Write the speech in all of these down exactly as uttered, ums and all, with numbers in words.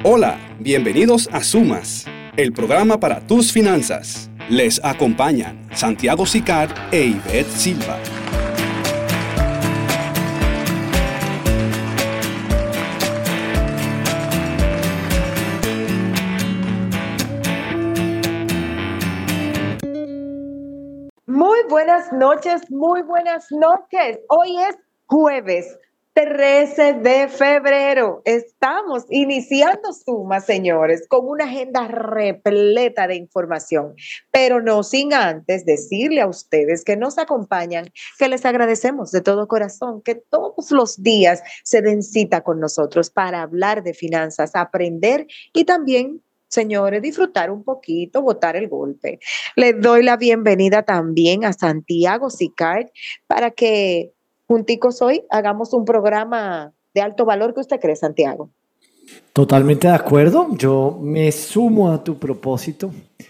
Hola, bienvenidos a Sumas, el programa para tus finanzas. Les acompañan Santiago Sicard e Ivette Silva. Muy buenas noches, muy buenas noches. Hoy es jueves trece de febrero. Estamos iniciando Sumas, señores, con una agenda repleta de información, pero no sin antes decirle a ustedes que nos acompañan, que les agradecemos de todo corazón, que todos los días se den cita con nosotros para hablar de finanzas, aprender y también, señores, disfrutar un poquito, botar el golpe. Les doy la bienvenida también a Santiago Sicard para que junticos hoy hagamos un programa de alto valor. ¿Qué usted cree, Santiago? Totalmente de acuerdo. Yo me sumo a tu propósito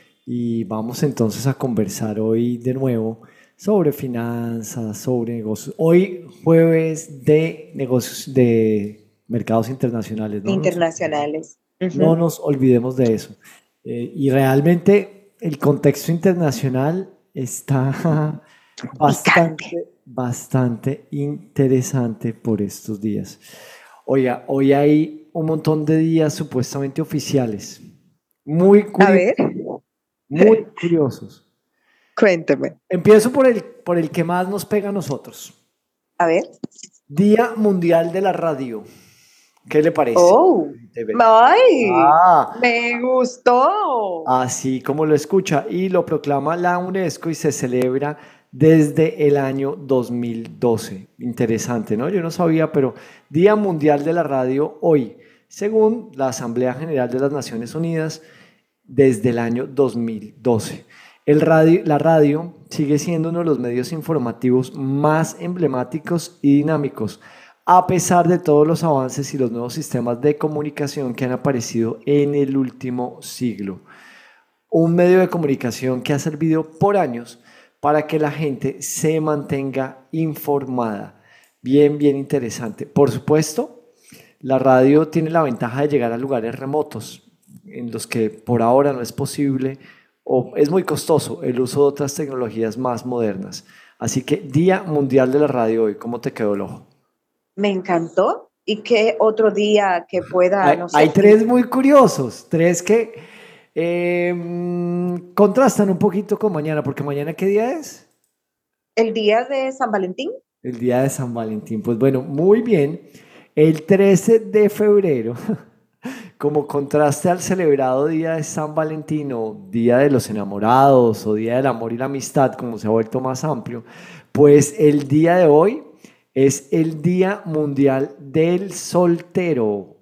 y vamos entonces a conversar hoy de nuevo sobre finanzas, sobre negocios. Hoy jueves de negocios de mercados internacionales. ¿no? Internacionales. Nos, uh-huh. No nos olvidemos de eso. Eh, y realmente el contexto internacional está bastante, bastante interesante por estos días. Oiga, hoy hay un montón de días supuestamente oficiales. Muy curiosos. A ver. Muy curiosos. Cuénteme. Empiezo por el, por el que más nos pega a nosotros. A ver. Día Mundial de la Radio. ¿Qué le parece? ¡Oh! ¡Ay! Ah, ¡me gustó! Así como lo escucha. Y lo proclama la UNESCO y se celebra desde el año dos mil doce. Interesante, ¿no? Yo no sabía, pero Día Mundial de la Radio hoy, según la Asamblea General de las Naciones Unidas, desde el año dos mil doce. El radio, la radio sigue siendo uno de los medios informativos más emblemáticos y dinámicos, a pesar de todos los avances y los nuevos sistemas de comunicación que han aparecido en el último siglo. Un medio de comunicación que ha servido por años para que la gente se mantenga informada. Bien, bien interesante. Por supuesto, la radio tiene la ventaja de llegar a lugares remotos, en los que por ahora no es posible o es muy costoso el uso de otras tecnologías más modernas. Así que Día Mundial de la Radio hoy, ¿cómo te quedó el ojo? Me encantó. ¿Y qué otro día que pueda? Hay, no sé, hay tres muy curiosos, tres que eh, contrastan un poquito con mañana, porque mañana ¿qué día es? El día de San Valentín. El día de San Valentín. Pues bueno, muy bien. El trece de febrero, como contraste al celebrado día de San Valentín o día de los enamorados o día del amor y la amistad, como se ha vuelto más amplio, pues el día de hoy es el Día Mundial del Soltero.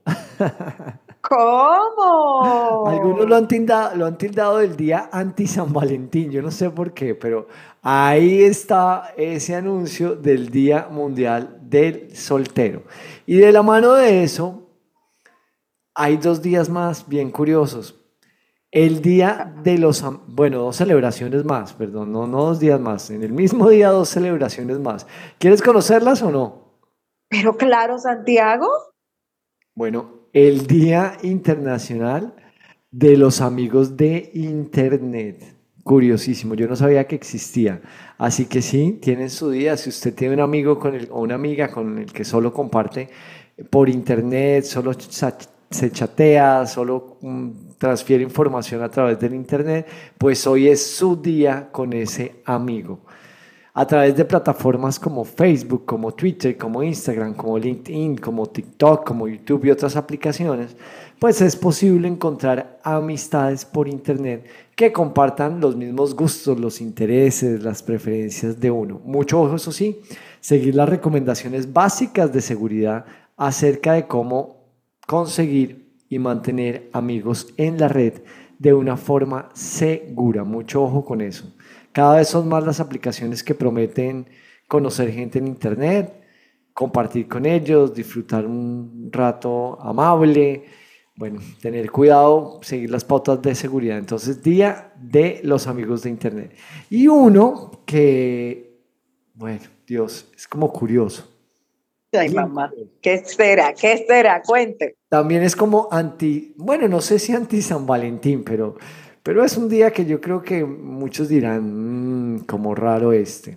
¿Cómo? Algunos lo han tildado, lo han tildado del día anti-San Valentín, yo no sé por qué, pero ahí está ese anuncio del Día Mundial del Soltero. Y de la mano de eso, hay dos días más bien curiosos. El día de los, bueno, dos celebraciones más, perdón, no, no dos días más, en el mismo día dos celebraciones más. ¿Quieres conocerlas o no? Pero claro, Santiago. Bueno, el Día Internacional de los Amigos de Internet. Curiosísimo, yo no sabía que existía. Así que sí, tienen su día. Si usted tiene un amigo con el, o una amiga con el que solo comparte por Internet, solo se chatea, solo um, transfiere información a través del Internet, pues hoy es su día con ese amigo. A través de plataformas como Facebook, como Twitter, como Instagram, como LinkedIn, como TikTok, como YouTube y otras aplicaciones, pues es posible encontrar amistades por Internet que compartan los mismos gustos, los intereses, las preferencias de uno. Mucho ojo, eso sí, seguir las recomendaciones básicas de seguridad acerca de cómo conseguir y mantener amigos en la red de una forma segura. Mucho ojo con eso. Cada vez son más las aplicaciones que prometen conocer gente en Internet, compartir con ellos, disfrutar un rato amable, bueno, tener cuidado, seguir las pautas de seguridad. Entonces, Día de los Amigos de Internet. Y uno que, bueno, Dios, es como curioso. Ay, mamá, ¿qué será? ¿Qué será? Cuente. También es como anti, bueno, no sé si anti San Valentín, pero, pero es un día que yo creo que muchos dirán, "Mm, como raro este".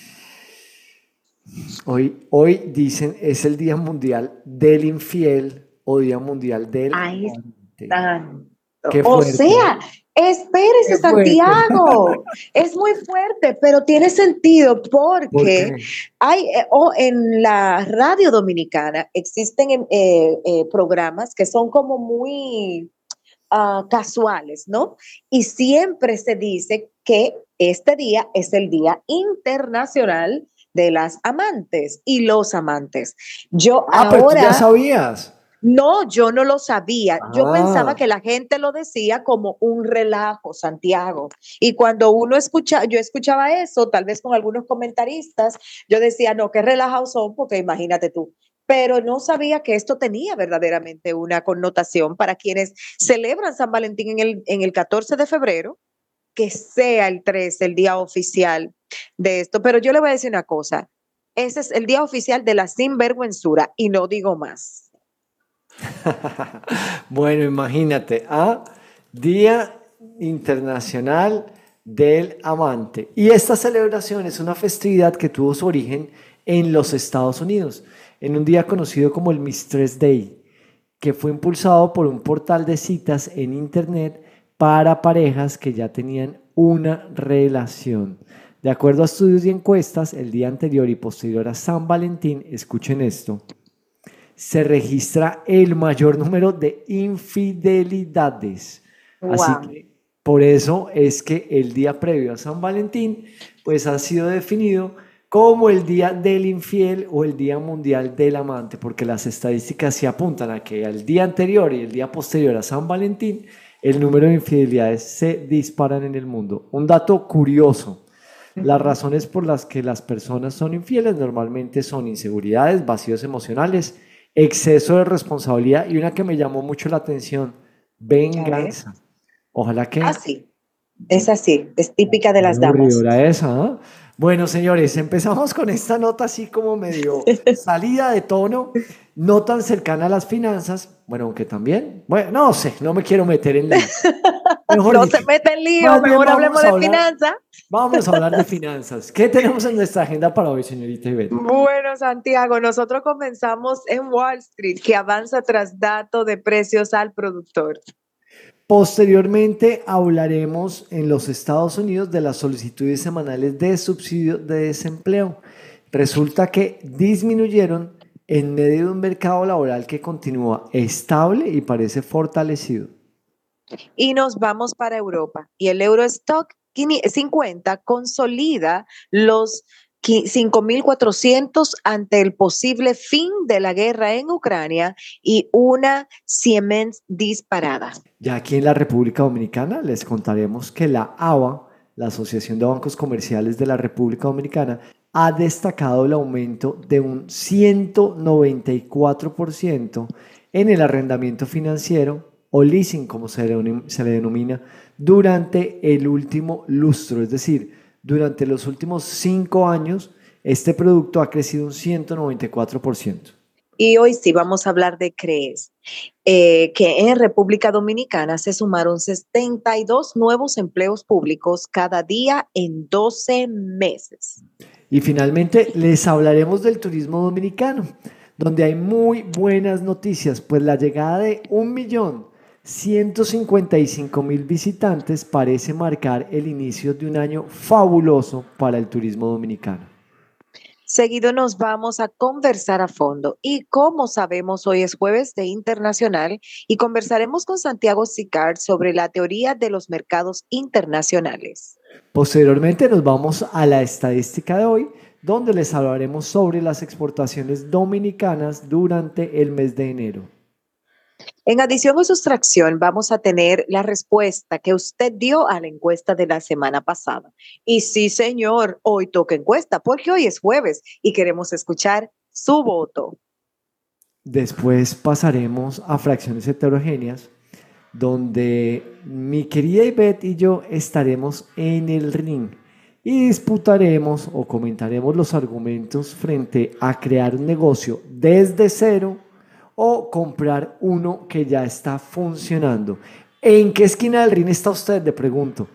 Hoy, hoy dicen es el Día Mundial del Infiel o Día Mundial del Ahí Amante. están. Qué O fuerte, sea, espérese, qué fuerte. Santiago. Es muy fuerte, pero tiene sentido ¿Por porque qué? hay, eh, o en la radio dominicana existen em, eh, eh, programas que son como muy ah, casuales, ¿no? Y siempre se dice que este día es el Día Internacional de las Amantes y los amantes. Yo Ah, pero tú ya ahora sabías. no, yo no lo sabía. Yo pensaba Ah, que la gente lo decía como un relajo, Santiago. Y cuando uno escucha, yo escuchaba eso, tal vez con algunos comentaristas, yo decía, no, qué relajados son, porque imagínate tú. Pero no sabía que esto tenía verdaderamente una connotación para quienes celebran San Valentín en el, en el catorce de febrero, que sea el trece, el día oficial de esto. Pero yo le voy a decir una cosa, ese es el día oficial de la sinvergüenzura y no digo más. bueno, imagínate, ah, Día Internacional del Amante. Y esta celebración es una festividad que tuvo su origen en los Estados Unidos, en un día conocido como el Mistress Day, que fue impulsado por un portal de citas en Internet para parejas que ya tenían una relación. De acuerdo a estudios y encuestas, el día anterior y posterior a San Valentín, escuchen esto, se registra el mayor número de infidelidades. Así Wow. que por eso es que el día previo a San Valentín, pues ha sido definido como el día del infiel o el día mundial del amante, porque las estadísticas se apuntan a que al día anterior y el día posterior a San Valentín, el número de infidelidades se disparan en el mundo. Un dato curioso. Las Ujú. razones por las que las personas son infieles normalmente son inseguridades, vacíos emocionales, exceso de responsabilidad y una que me llamó mucho la atención, A ver. venganza. Ojalá Ah, que... sí, es así, es típica de Qué las damas. aburridora esa, ¿ah? Bueno, señores, empezamos con esta nota así como medio salida de tono, no tan cercana a las finanzas. Bueno, aunque también, bueno, no sé, no me quiero meter en lío. Mejor No se dicho, mete en lío, más bien mejor hablemos vamos a de hablar, finanzas. vamos a hablar de finanzas. ¿Qué tenemos en nuestra agenda para hoy, señorita Ivette? Bueno, Santiago, nosotros comenzamos en Wall Street, que avanza tras dato de precios al productor. Posteriormente hablaremos en los Estados Unidos de las solicitudes semanales de subsidio de desempleo. Resulta que disminuyeron en medio de un mercado laboral que continúa estable y parece fortalecido. Y nos vamos para Europa. Y el Eurostock cincuenta consolida los cinco mil cuatrocientos ante el posible fin de la guerra en Ucrania y una Siemens disparada. Ya aquí en la República Dominicana les contaremos que la A B A, la Asociación de Bancos Comerciales de la República Dominicana, ha destacado el aumento de un ciento noventa y cuatro por ciento en el arrendamiento financiero o leasing, como se le, se le denomina, durante el último lustro, es decir, durante los últimos cinco años, este producto ha crecido un ciento noventa y cuatro por ciento. Y hoy sí vamos a hablar de CREES, eh, que en República Dominicana se sumaron setenta y dos nuevos empleos públicos cada día en doce meses. Y finalmente les hablaremos del turismo dominicano, donde hay muy buenas noticias, pues la llegada de un millón ciento cincuenta y cinco mil visitantes parece marcar el inicio de un año fabuloso para el turismo dominicano. Seguido nos vamos a conversar a fondo y como sabemos hoy es jueves de internacional y conversaremos con Santiago Sicard sobre la teoría de los mercados internacionales. Posteriormente nos vamos a la estadística de hoy, donde les hablaremos sobre las exportaciones dominicanas durante el mes de enero. En adición o sustracción, vamos a tener la respuesta que usted dio a la encuesta de la semana pasada. Y sí, señor, hoy toca encuesta porque hoy es jueves y queremos escuchar su voto. Después pasaremos a fracciones heterogéneas, donde mi querida Ivette y yo estaremos en el ring y disputaremos o comentaremos los argumentos frente a crear un negocio desde cero o comprar uno que ya está funcionando. ¿En qué esquina del ring está usted? Le pregunto.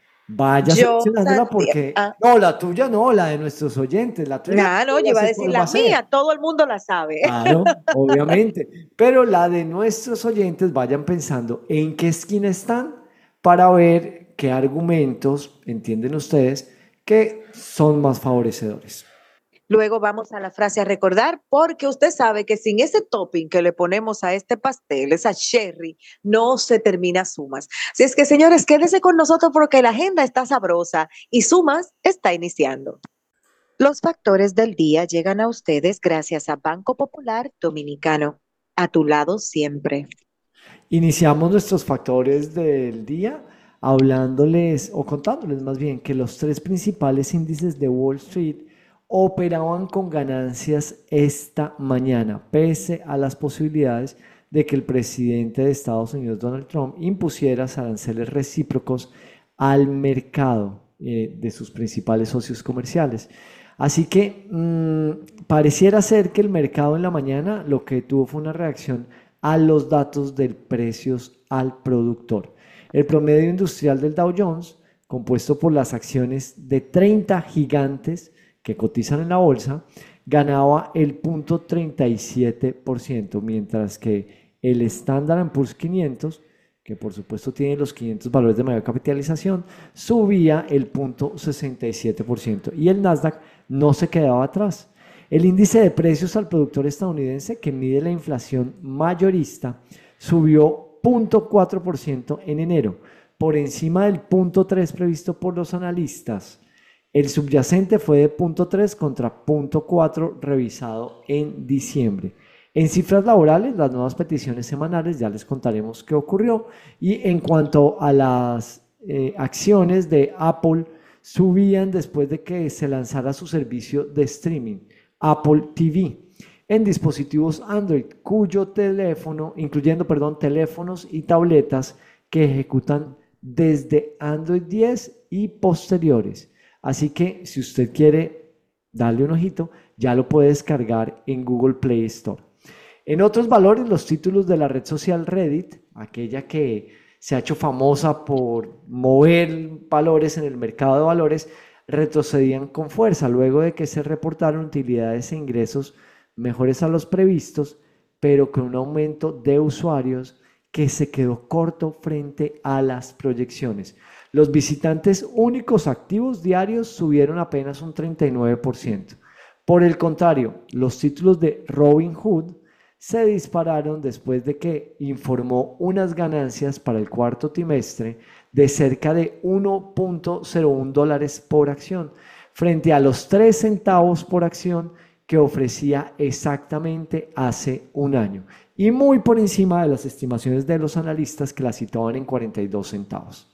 Vaya Yo, seleccionándola Santiago, porque, ah, no, la tuya no, la de nuestros oyentes, la tuya nah, no, yo ya iba a sé decir cuál va la a ser. mía, todo el mundo la sabe. Claro, obviamente. Pero la de nuestros oyentes vayan pensando en qué esquina están para ver qué argumentos entienden ustedes que son más favorecedores. Luego vamos a la frase a recordar, porque usted sabe que sin ese topping que le ponemos a este pastel, esa cherry, no se termina Sumas. Así es que, señores, quédese con nosotros porque la agenda está sabrosa y Sumas está iniciando. Los factores del día llegan a ustedes gracias a Banco Popular Dominicano. A tu lado siempre. Iniciamos nuestros factores del día hablándoles o contándoles más bien que los tres principales índices de Wall Street operaban con ganancias esta mañana, pese a las posibilidades de que el presidente de Estados Unidos, Donald Trump, impusiera aranceles recíprocos al mercado eh, de sus principales socios comerciales. Así que mmm, pareciera ser que el mercado en la mañana lo que tuvo fue una reacción a los datos de precios al productor. El promedio industrial del Dow Jones, compuesto por las acciones de treinta gigantes que cotizan en la bolsa, ganaba el cero punto treinta y siete por ciento, mientras que el Standard and Poor's quinientos, que por supuesto tiene los quinientos valores de mayor capitalización, subía el cero punto sesenta y siete por ciento y el Nasdaq no se quedaba atrás. El índice de precios al productor estadounidense, que mide la inflación mayorista, subió cero punto cuatro por ciento en enero, por encima del cero punto tres por ciento previsto por los analistas. El subyacente fue de cero punto tres contra cero punto cuatro revisado en diciembre. En cifras laborales, las nuevas peticiones semanales, ya les contaremos qué ocurrió. Y en cuanto a las eh, acciones de Apple, subían después de que se lanzara su servicio de streaming, Apple T V, en dispositivos Android, cuyo teléfono, incluyendo, perdón, teléfonos y tabletas que ejecutan desde Android diez y posteriores. Así que si usted quiere darle un ojito, ya lo puede descargar en Google Play Store. En otros valores, los títulos de la red social Reddit, aquella que se ha hecho famosa por mover valores en el mercado de valores, retrocedían con fuerza luego de que se reportaron utilidades e ingresos mejores a los previstos, pero con un aumento de usuarios que se quedó corto frente a las proyecciones. Los visitantes únicos activos diarios subieron apenas un treinta y nueve por ciento. Por el contrario, los títulos de Robinhood se dispararon después de que informó unas ganancias para el cuarto trimestre de cerca de uno punto cero uno dólares por acción, frente a los tres centavos por acción que ofrecía exactamente hace un año, y muy por encima de las estimaciones de los analistas que la situaban en cuarenta y dos centavos.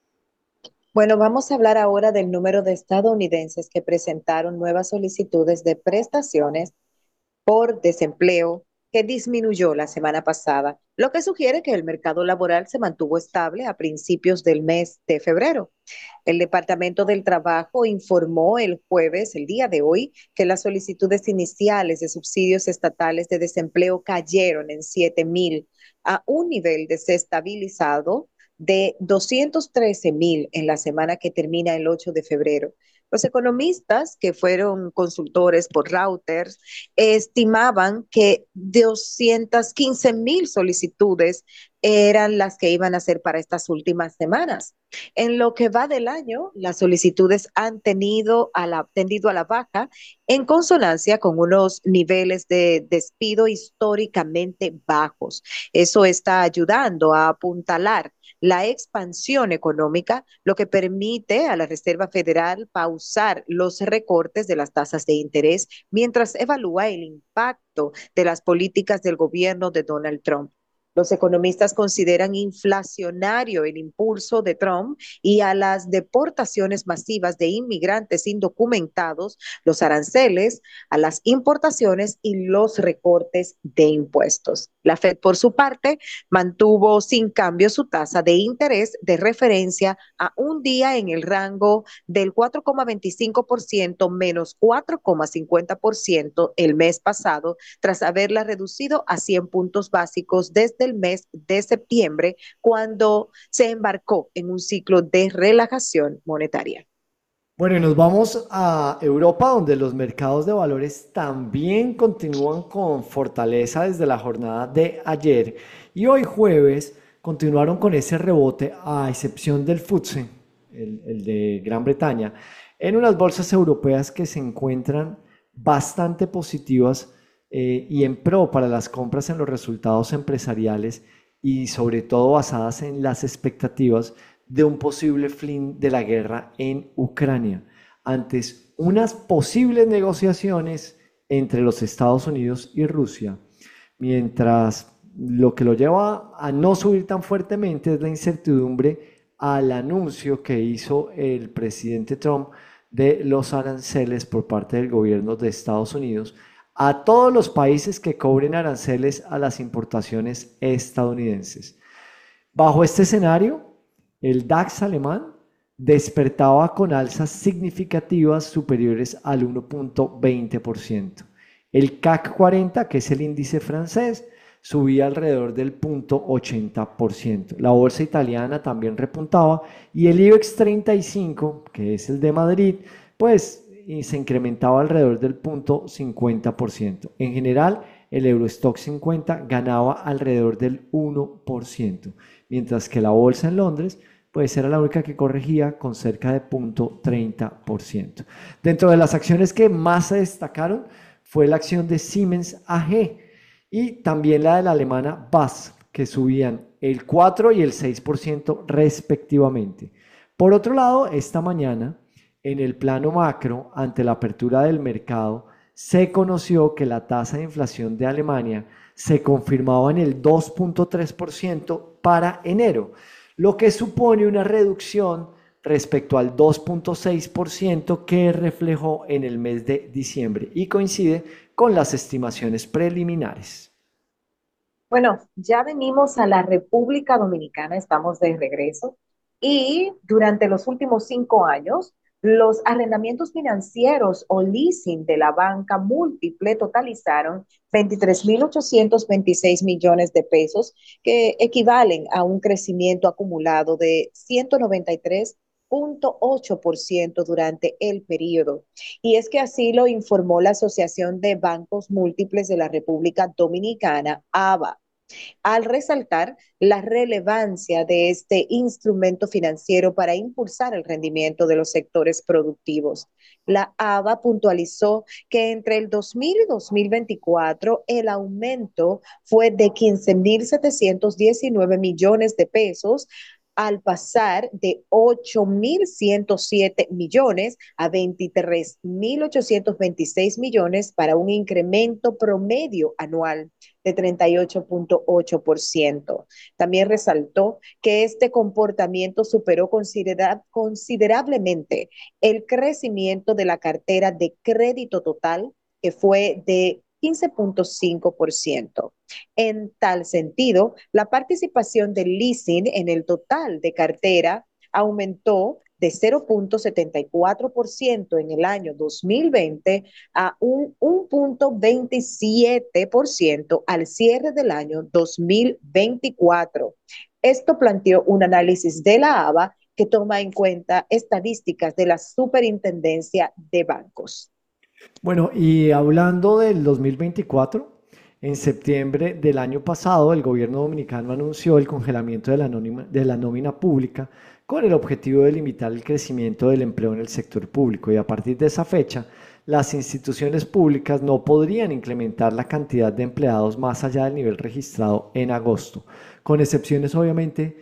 Bueno, vamos a hablar ahora del número de estadounidenses que presentaron nuevas solicitudes de prestaciones por desempleo que disminuyó la semana pasada, lo que sugiere que el mercado laboral se mantuvo estable a principios del mes de febrero. El Departamento del Trabajo informó el jueves, el día de hoy, que las solicitudes iniciales de subsidios estatales de desempleo cayeron en siete mil a un nivel desestabilizado de doscientos trece mil en la semana que termina el ocho de febrero. Los economistas que fueron consultores por Reuters estimaban que doscientas quince mil solicitudes eran las que iban a ser para estas últimas semanas. En lo que va del año, las solicitudes han tenido a la, tendido a la baja en consonancia con unos niveles de despido históricamente bajos. Eso está ayudando a apuntalar la expansión económica, lo que permite a la Reserva Federal pausar los recortes de las tasas de interés mientras evalúa el impacto de las políticas del gobierno de Donald Trump. Los economistas consideran inflacionario el impulso de Trump y a las deportaciones masivas de inmigrantes indocumentados, los aranceles a las importaciones y los recortes de impuestos. La Fed, por su parte, mantuvo sin cambio su tasa de interés de referencia a un día en el rango del cuatro coma veinticinco por ciento menos cuatro coma cincuenta por ciento el mes pasado, tras haberla reducido a cien puntos básicos desde el mes de septiembre, cuando se embarcó en un ciclo de relajación monetaria. Bueno, y nos vamos a Europa, donde los mercados de valores también continúan con fortaleza desde la jornada de ayer. Y hoy jueves continuaron con ese rebote, a excepción del F T S E, el, el de Gran Bretaña, en unas bolsas europeas que se encuentran bastante positivas eh, y en pro para las compras en los resultados empresariales y sobre todo basadas en las expectativas de un posible fin de la guerra en Ucrania, antes unas posibles negociaciones entre los Estados Unidos y Rusia, mientras lo que lo lleva a no subir tan fuertemente es la incertidumbre al anuncio que hizo el presidente Trump de los aranceles por parte del gobierno de Estados Unidos a todos los países que cobren aranceles a las importaciones estadounidenses. Bajo este escenario, el DAX alemán despertaba con alzas significativas superiores al uno punto veinte por ciento. El C A C cuarenta, que es el índice francés, subía alrededor del cero punto ochenta por ciento. La bolsa italiana también repuntaba y el IBEX treinta y cinco, que es el de Madrid, pues se incrementaba alrededor del cero punto cincuenta por ciento. En general, el Eurostock cincuenta ganaba alrededor del uno por ciento, mientras que la bolsa en Londres pues era la única que corregía con cerca de cero punto treinta por ciento. Dentro de las acciones que más se destacaron fue la acción de Siemens A G y también la de la alemana B A S F, que subían el cuatro y el seis por ciento respectivamente. Por otro lado, esta mañana, en el plano macro, ante la apertura del mercado, se conoció que la tasa de inflación de Alemania se confirmaba en el dos punto tres por ciento para enero, lo que supone una reducción respecto al dos punto seis por ciento que reflejó en el mes de diciembre y coincide con las estimaciones preliminares. Bueno, ya venimos a la República Dominicana, estamos de regreso y durante los últimos cinco años, los arrendamientos financieros o leasing de la banca múltiple totalizaron veintitrés mil ochocientos veintiséis millones de pesos, que equivalen a un crecimiento acumulado de ciento noventa y tres punto ocho por ciento durante el periodo. Y es que así lo informó la Asociación de Bancos Múltiples de la República Dominicana, A B A, al resaltar la relevancia de este instrumento financiero para impulsar el rendimiento de los sectores productivos. La A B A puntualizó que entre el dos mil y dos mil veinticuatro el aumento fue de quince mil setecientos diecinueve millones de pesos, al pasar de ocho mil ciento siete millones a veintitrés mil ochocientos veintiséis millones, para un incremento promedio anual de treinta y ocho punto ocho por ciento. También resaltó que este comportamiento superó considera considerablemente el crecimiento de la cartera de crédito total, que fue de quince punto cinco por ciento. En tal sentido, la participación del leasing en el total de cartera aumentó de cero punto setenta y cuatro por ciento en el año dos mil veinte a un uno punto veintisiete por ciento al cierre del año dos mil veinticuatro. Esto planteó un análisis de la A B A que toma en cuenta estadísticas de la Superintendencia de Bancos. Bueno, y hablando del dos mil veinticuatro, en septiembre del año pasado, el gobierno dominicano anunció el congelamiento de la, nómina, de la nómina pública con el objetivo de limitar el crecimiento del empleo en el sector público, y a partir de esa fecha, las instituciones públicas no podrían incrementar la cantidad de empleados más allá del nivel registrado en agosto, con excepciones obviamente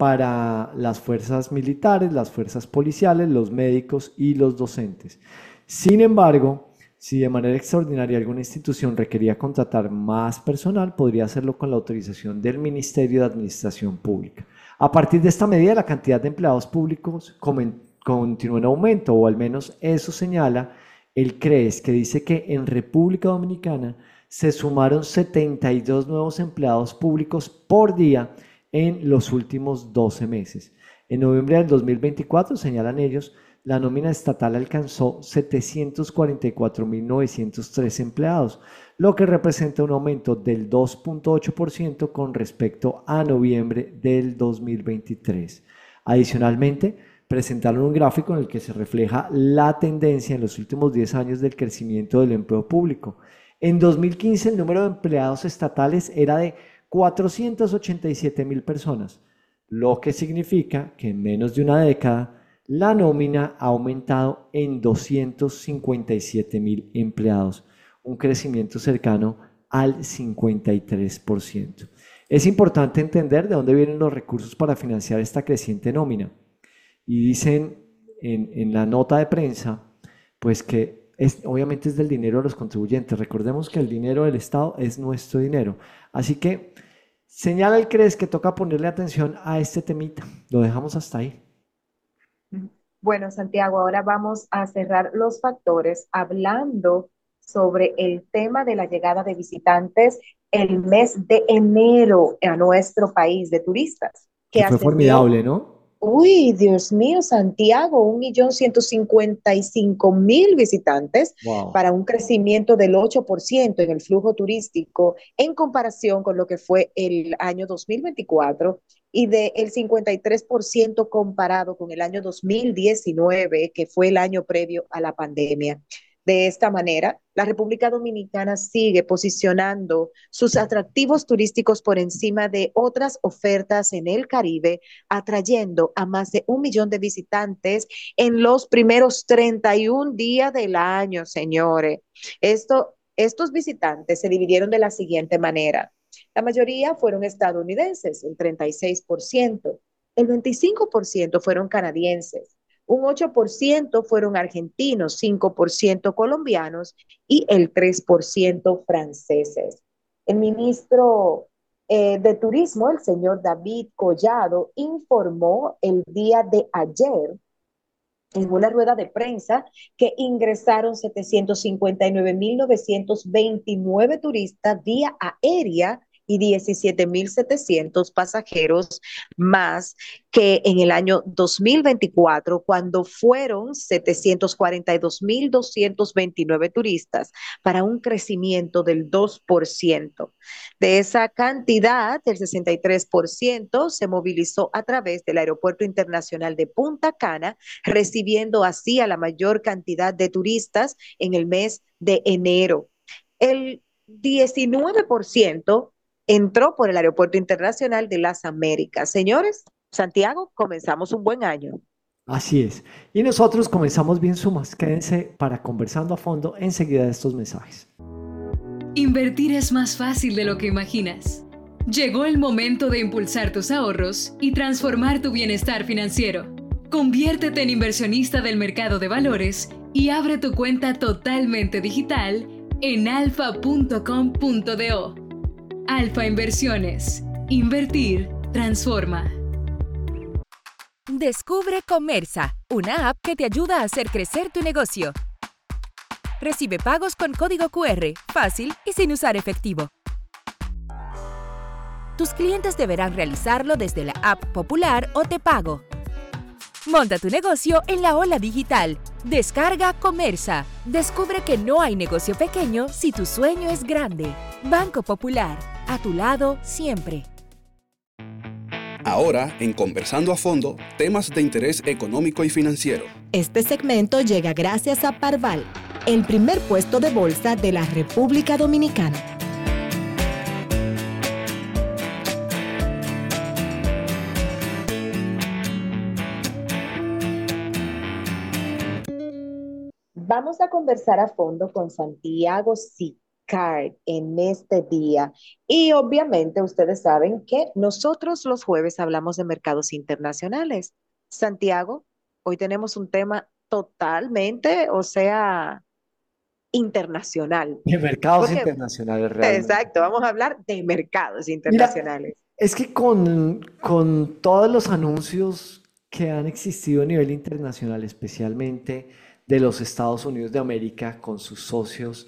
para las fuerzas militares, las fuerzas policiales, los médicos y los docentes. Sin embargo, si de manera extraordinaria alguna institución requería contratar más personal, podría hacerlo con la autorización del Ministerio de Administración Pública. A partir de esta medida, la cantidad de empleados públicos continúa en aumento, o al menos eso señala el CREES, que dice que en República Dominicana se sumaron setenta y dos nuevos empleados públicos por día en los últimos doce meses. En noviembre del dos mil veinticuatro, señalan ellos, la nómina estatal alcanzó setecientos cuarenta y cuatro mil novecientos tres empleados, lo que representa un aumento del dos punto ocho por ciento con respecto a noviembre del dos mil veintitrés. Adicionalmente, presentaron un gráfico en el que se refleja la tendencia en los últimos diez años del crecimiento del empleo público. En dos mil quince, el número de empleados estatales era de cuatrocientas ochenta y siete mil personas, lo que significa que en menos de una década la nómina ha aumentado en doscientos cincuenta y siete mil empleados, un crecimiento cercano al cincuenta y tres por ciento. Es importante entender de dónde vienen los recursos para financiar esta creciente nómina. Y dicen en, en la nota de prensa, pues que es, obviamente es del dinero de los contribuyentes. Recordemos que el dinero del Estado es nuestro dinero. Así que señala el CRES que toca ponerle atención a este temita. Lo dejamos hasta ahí. Bueno, Santiago, ahora vamos a cerrar los factores hablando sobre el tema de la llegada de visitantes el mes de enero a nuestro país de turistas. Que fue formidable, ¿no? Uy, Dios mío, Santiago, un millón ciento cincuenta y cinco mil visitantes Wow. para un crecimiento del ocho por ciento en el flujo turístico en comparación con lo que fue el año dos mil veinticuatro y del cincuenta y tres por ciento comparado con el año dos mil diecinueve, que fue el año previo a la pandemia. De esta manera, la República Dominicana sigue posicionando sus atractivos turísticos por encima de otras ofertas en el Caribe, atrayendo a más de un millón de visitantes en los primeros treinta y un días del año, señores. Esto, estos visitantes se dividieron de la siguiente manera. La mayoría fueron estadounidenses, el treinta y seis por ciento. El veinticinco por ciento fueron canadienses. Un ocho por ciento fueron argentinos, cinco por ciento colombianos y el tres por ciento franceses. El ministro eh, de Turismo, el señor David Collado, informó el día de ayer en una rueda de prensa que ingresaron setecientos cincuenta y nueve mil novecientos veintinueve turistas vía aérea y diecisiete mil setecientos pasajeros más que en el año dos mil veinticuatro, cuando fueron setecientos cuarenta y dos mil doscientos veintinueve turistas, para un crecimiento del dos por ciento. De esa cantidad, el sesenta y tres por ciento se movilizó a través del Aeropuerto Internacional de Punta Cana, recibiendo así a la mayor cantidad de turistas en el mes de enero. El diecinueve por ciento entró por el Aeropuerto Internacional de las Américas. Señores, Santiago, comenzamos un buen año. Así es. Y nosotros comenzamos bien sumas. Quédense para Conversando a Fondo enseguida de estos mensajes. Invertir es más fácil de lo que imaginas. Llegó el momento de impulsar tus ahorros y transformar tu bienestar financiero. Conviértete en inversionista del mercado de valores y abre tu cuenta totalmente digital en alfa punto com punto do. Alfa Inversiones. Invertir transforma. Descubre Comersa, una app que te ayuda a hacer crecer tu negocio. Recibe pagos con código cu erre, fácil y sin usar efectivo. Tus clientes deberán realizarlo desde la app popular o Te Pago. Monta tu negocio en la ola digital. Descarga Comersa. Descubre que no hay negocio pequeño si tu sueño es grande. Banco Popular, a tu lado siempre. Ahora, en Conversando a Fondo, temas de interés económico y financiero. Este segmento llega gracias a Parval, el primer puesto de bolsa de la República Dominicana. Vamos a conversar a fondo con Santiago Sicard en este día. Y obviamente ustedes saben que nosotros los jueves hablamos de mercados internacionales. Santiago, hoy tenemos un tema totalmente, o sea, internacional. De mercados Porque, internacionales, realmente. Exacto, vamos a hablar de mercados internacionales. Mira, es que con, con todos los anuncios que han existido a nivel internacional, especialmente de los Estados Unidos de América con sus socios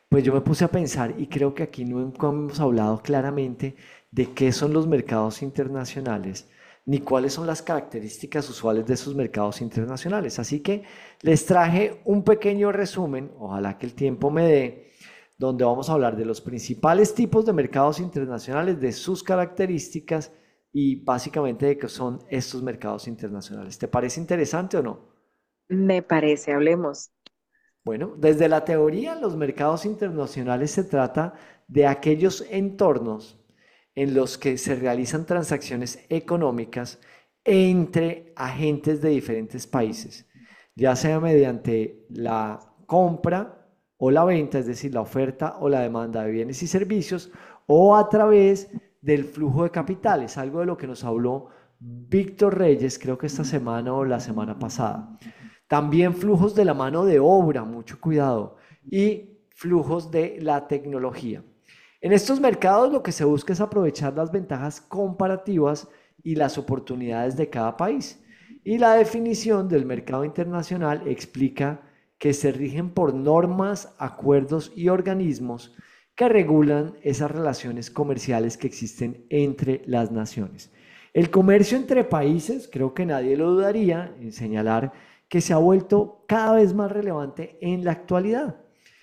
Pues yo me puse a pensar y creo que aquí no hemos hablado claramente de qué son los mercados internacionales ni cuáles son las características usuales de esos mercados internacionales. Así que les traje un pequeño resumen, ojalá que el tiempo me dé, donde vamos a hablar de los principales tipos de mercados internacionales, de sus características y básicamente de qué son estos mercados internacionales. ¿Te parece interesante o no? Me parece, hablemos. Bueno, desde la teoría, los mercados internacionales se trata de aquellos entornos en los que se realizan transacciones económicas entre agentes de diferentes países, ya sea mediante la compra o la venta, es decir, la oferta o la demanda de bienes y servicios, o a través del flujo de capitales, algo de lo que nos habló Víctor Reyes, creo que esta semana o la semana pasada. También flujos de la mano de obra, mucho cuidado, y flujos de la tecnología. En estos mercados lo que se busca es aprovechar las ventajas comparativas y las oportunidades de cada país. Y la definición del mercado internacional explica que se rigen por normas, acuerdos y organismos que regulan esas relaciones comerciales que existen entre las naciones. El comercio entre países, creo que nadie lo dudaría en señalar que se ha vuelto cada vez más relevante en la actualidad.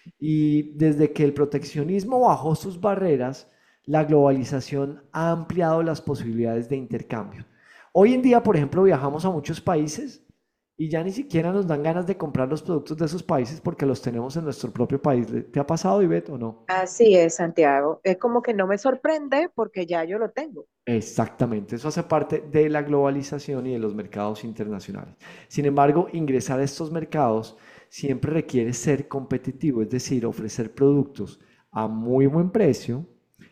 Y desde que el proteccionismo bajó sus barreras, la globalización ha ampliado las posibilidades de intercambio. Hoy en día, por ejemplo, viajamos a muchos países y ya ni siquiera nos dan ganas de comprar los productos de esos países porque los tenemos en nuestro propio país. ¿Te ha pasado, Ivette, o no? Así es, Santiago. Es como que no me sorprende porque ya yo lo tengo. Exactamente, eso hace parte de la globalización y de los mercados internacionales. Sin embargo, ingresar a estos mercados siempre requiere ser competitivo, es decir, ofrecer productos a muy buen precio,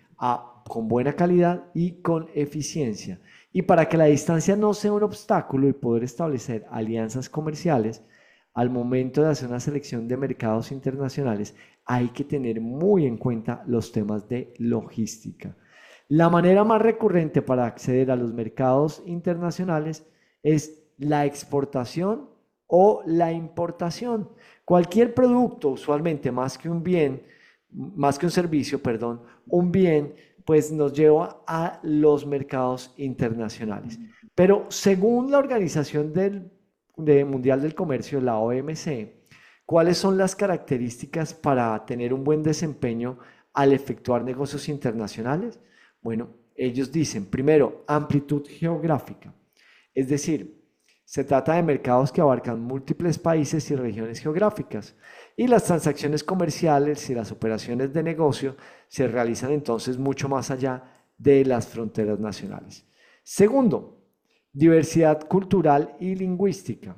a, con buena calidad y con eficiencia. Y para que la distancia no sea un obstáculo y poder establecer alianzas comerciales, al momento de hacer una selección de mercados internacionales, hay que tener muy en cuenta los temas de logística. La manera más recurrente para acceder a los mercados internacionales es la exportación o la importación. Cualquier producto, usualmente más que un bien, más que un servicio, perdón, un bien, pues nos lleva a los mercados internacionales. Pero según la Organización del, de Mundial del Comercio, la O M C, ¿cuáles son las características para tener un buen desempeño al efectuar negocios internacionales? Bueno, ellos dicen, primero, amplitud geográfica, es decir, se trata de mercados que abarcan múltiples países y regiones geográficas y las transacciones comerciales y las operaciones de negocio se realizan entonces mucho más allá de las fronteras nacionales. Segundo, diversidad cultural y lingüística.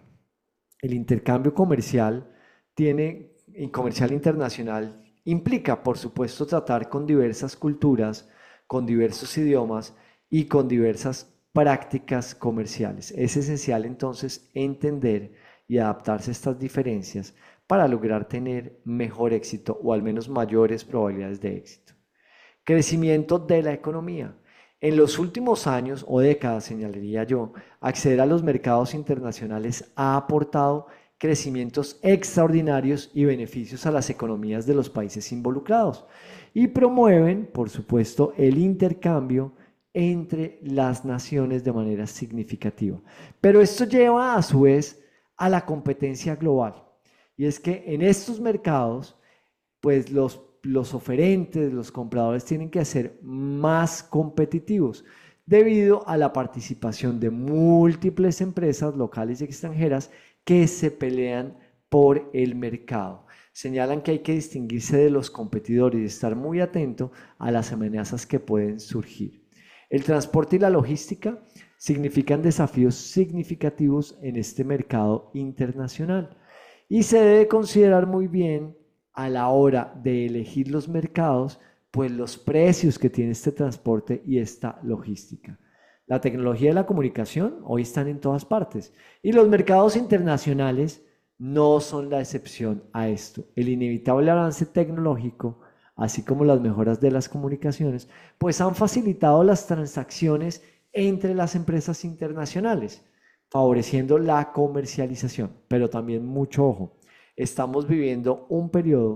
El intercambio comercial tiene, y comercial internacional implica, por supuesto, tratar con diversas culturas, con diversos idiomas y con diversas prácticas comerciales. Es esencial entonces entender y adaptarse a estas diferencias para lograr tener mejor éxito o al menos mayores probabilidades de éxito. Crecimiento de la economía. En los últimos años o décadas, señalaría yo, acceder a los mercados internacionales ha aportado crecimientos extraordinarios y beneficios a las economías de los países involucrados y promueven, por supuesto, el intercambio entre las naciones de manera significativa. Pero esto lleva a su vez a la competencia global. Y es que en estos mercados, pues los, los oferentes, los compradores tienen que ser más competitivos debido a la participación de múltiples empresas locales y extranjeras que se pelean por el mercado. Señalan que hay que distinguirse de los competidores y estar muy atento a las amenazas que pueden surgir. El transporte y la logística significan desafíos significativos en este mercado internacional y se debe considerar muy bien a la hora de elegir los mercados, pues los precios que tiene este transporte y esta logística. La tecnología y la comunicación hoy están en todas partes y los mercados internacionales no son la excepción a esto. El inevitable avance tecnológico, así como las mejoras de las comunicaciones, pues han facilitado las transacciones entre las empresas internacionales, favoreciendo la comercialización. Pero también mucho ojo, estamos viviendo un periodo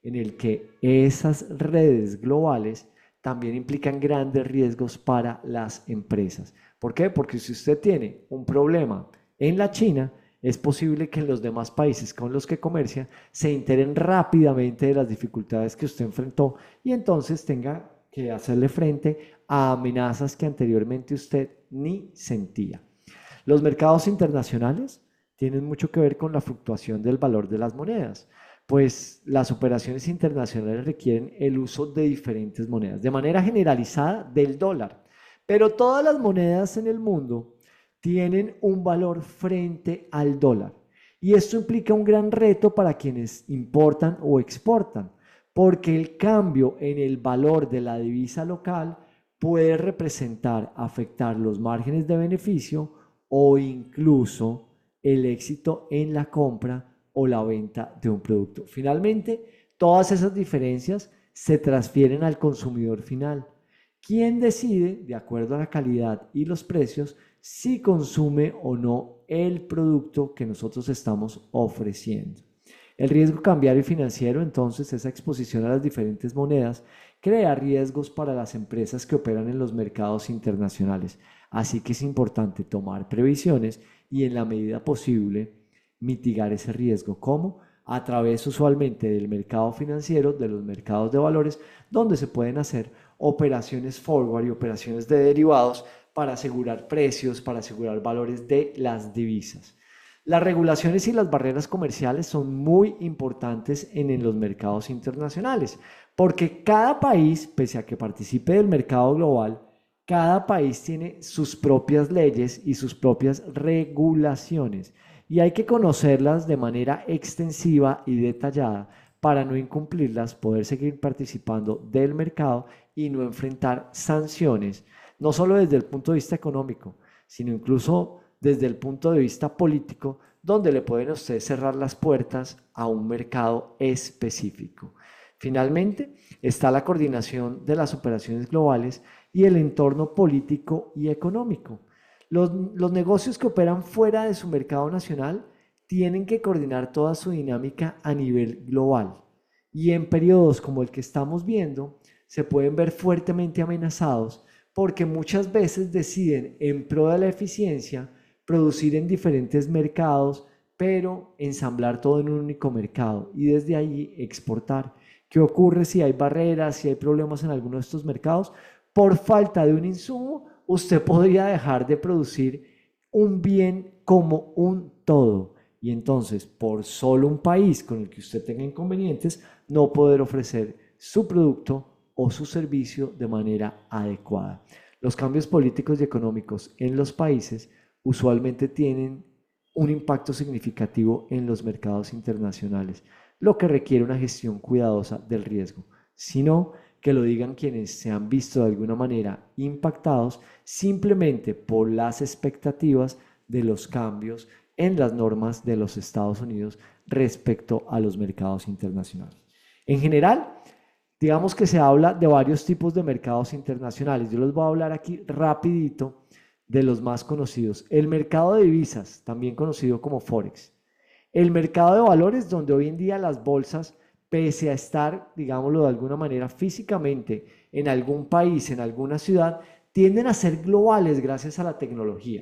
en el que esas redes globales también implican grandes riesgos para las empresas. ¿Por qué? Porque si usted tiene un problema en la China, es posible que en los demás países con los que comercia se enteren rápidamente de las dificultades que usted enfrentó y entonces tenga que hacerle frente a amenazas que anteriormente usted ni sentía. Los mercados internacionales tienen mucho que ver con la fluctuación del valor de las monedas, pues las operaciones internacionales requieren el uso de diferentes monedas, de manera generalizada del dólar, pero todas las monedas en el mundo tienen un valor frente al dólar. Y esto implica un gran reto para quienes importan o exportan, porque el cambio en el valor de la divisa local puede representar, afectar los márgenes de beneficio o incluso el éxito en la compra o la venta de un producto. Finalmente, todas esas diferencias se transfieren al consumidor final, quien decide, de acuerdo a la calidad y los precios, si consume o no el producto que nosotros estamos ofreciendo. El riesgo cambiario y financiero, entonces, esa exposición a las diferentes monedas, crea riesgos para las empresas que operan en los mercados internacionales. Así que es importante tomar previsiones y, en la medida posible, mitigar ese riesgo. ¿Cómo? A través usualmente del mercado financiero, de los mercados de valores, donde se pueden hacer operaciones forward y operaciones de derivados para asegurar precios, para asegurar valores de las divisas. Las regulaciones y las barreras comerciales son muy importantes en, en los mercados internacionales, porque cada país, pese a que participe del mercado global, cada país tiene sus propias leyes y sus propias regulaciones, y hay que conocerlas de manera extensiva y detallada para no incumplirlas, poder seguir participando del mercado y no enfrentar sanciones, no solo desde el punto de vista económico, sino incluso desde el punto de vista político, donde le pueden a usted cerrar las puertas a un mercado específico. Finalmente, está la coordinación de las operaciones globales y el entorno político y económico. Los, los negocios que operan fuera de su mercado nacional tienen que coordinar toda su dinámica a nivel global. Y en periodos como el que estamos viendo, se pueden ver fuertemente amenazados porque muchas veces deciden, en pro de la eficiencia, producir en diferentes mercados, pero ensamblar todo en un único mercado y desde allí exportar. ¿Qué ocurre si hay barreras, si hay problemas en alguno de estos mercados? Por falta de un insumo, usted podría dejar de producir un bien como un todo. Y entonces, por solo un país con el que usted tenga inconvenientes, no poder ofrecer su producto o su servicio de manera adecuada. Los cambios políticos y económicos en los países usualmente tienen un impacto significativo en los mercados internacionales, lo que requiere una gestión cuidadosa del riesgo, sino que lo digan quienes se han visto de alguna manera impactados simplemente por las expectativas de los cambios en las normas de los Estados Unidos respecto a los mercados internacionales. En general, digamos que se habla de varios tipos de mercados internacionales. Yo les voy a hablar aquí rapidito de los más conocidos. El mercado de divisas, también conocido como Forex. El mercado de valores, donde hoy en día las bolsas, pese a estar, digámoslo de alguna manera, físicamente en algún país, en alguna ciudad, tienden a ser globales gracias a la tecnología.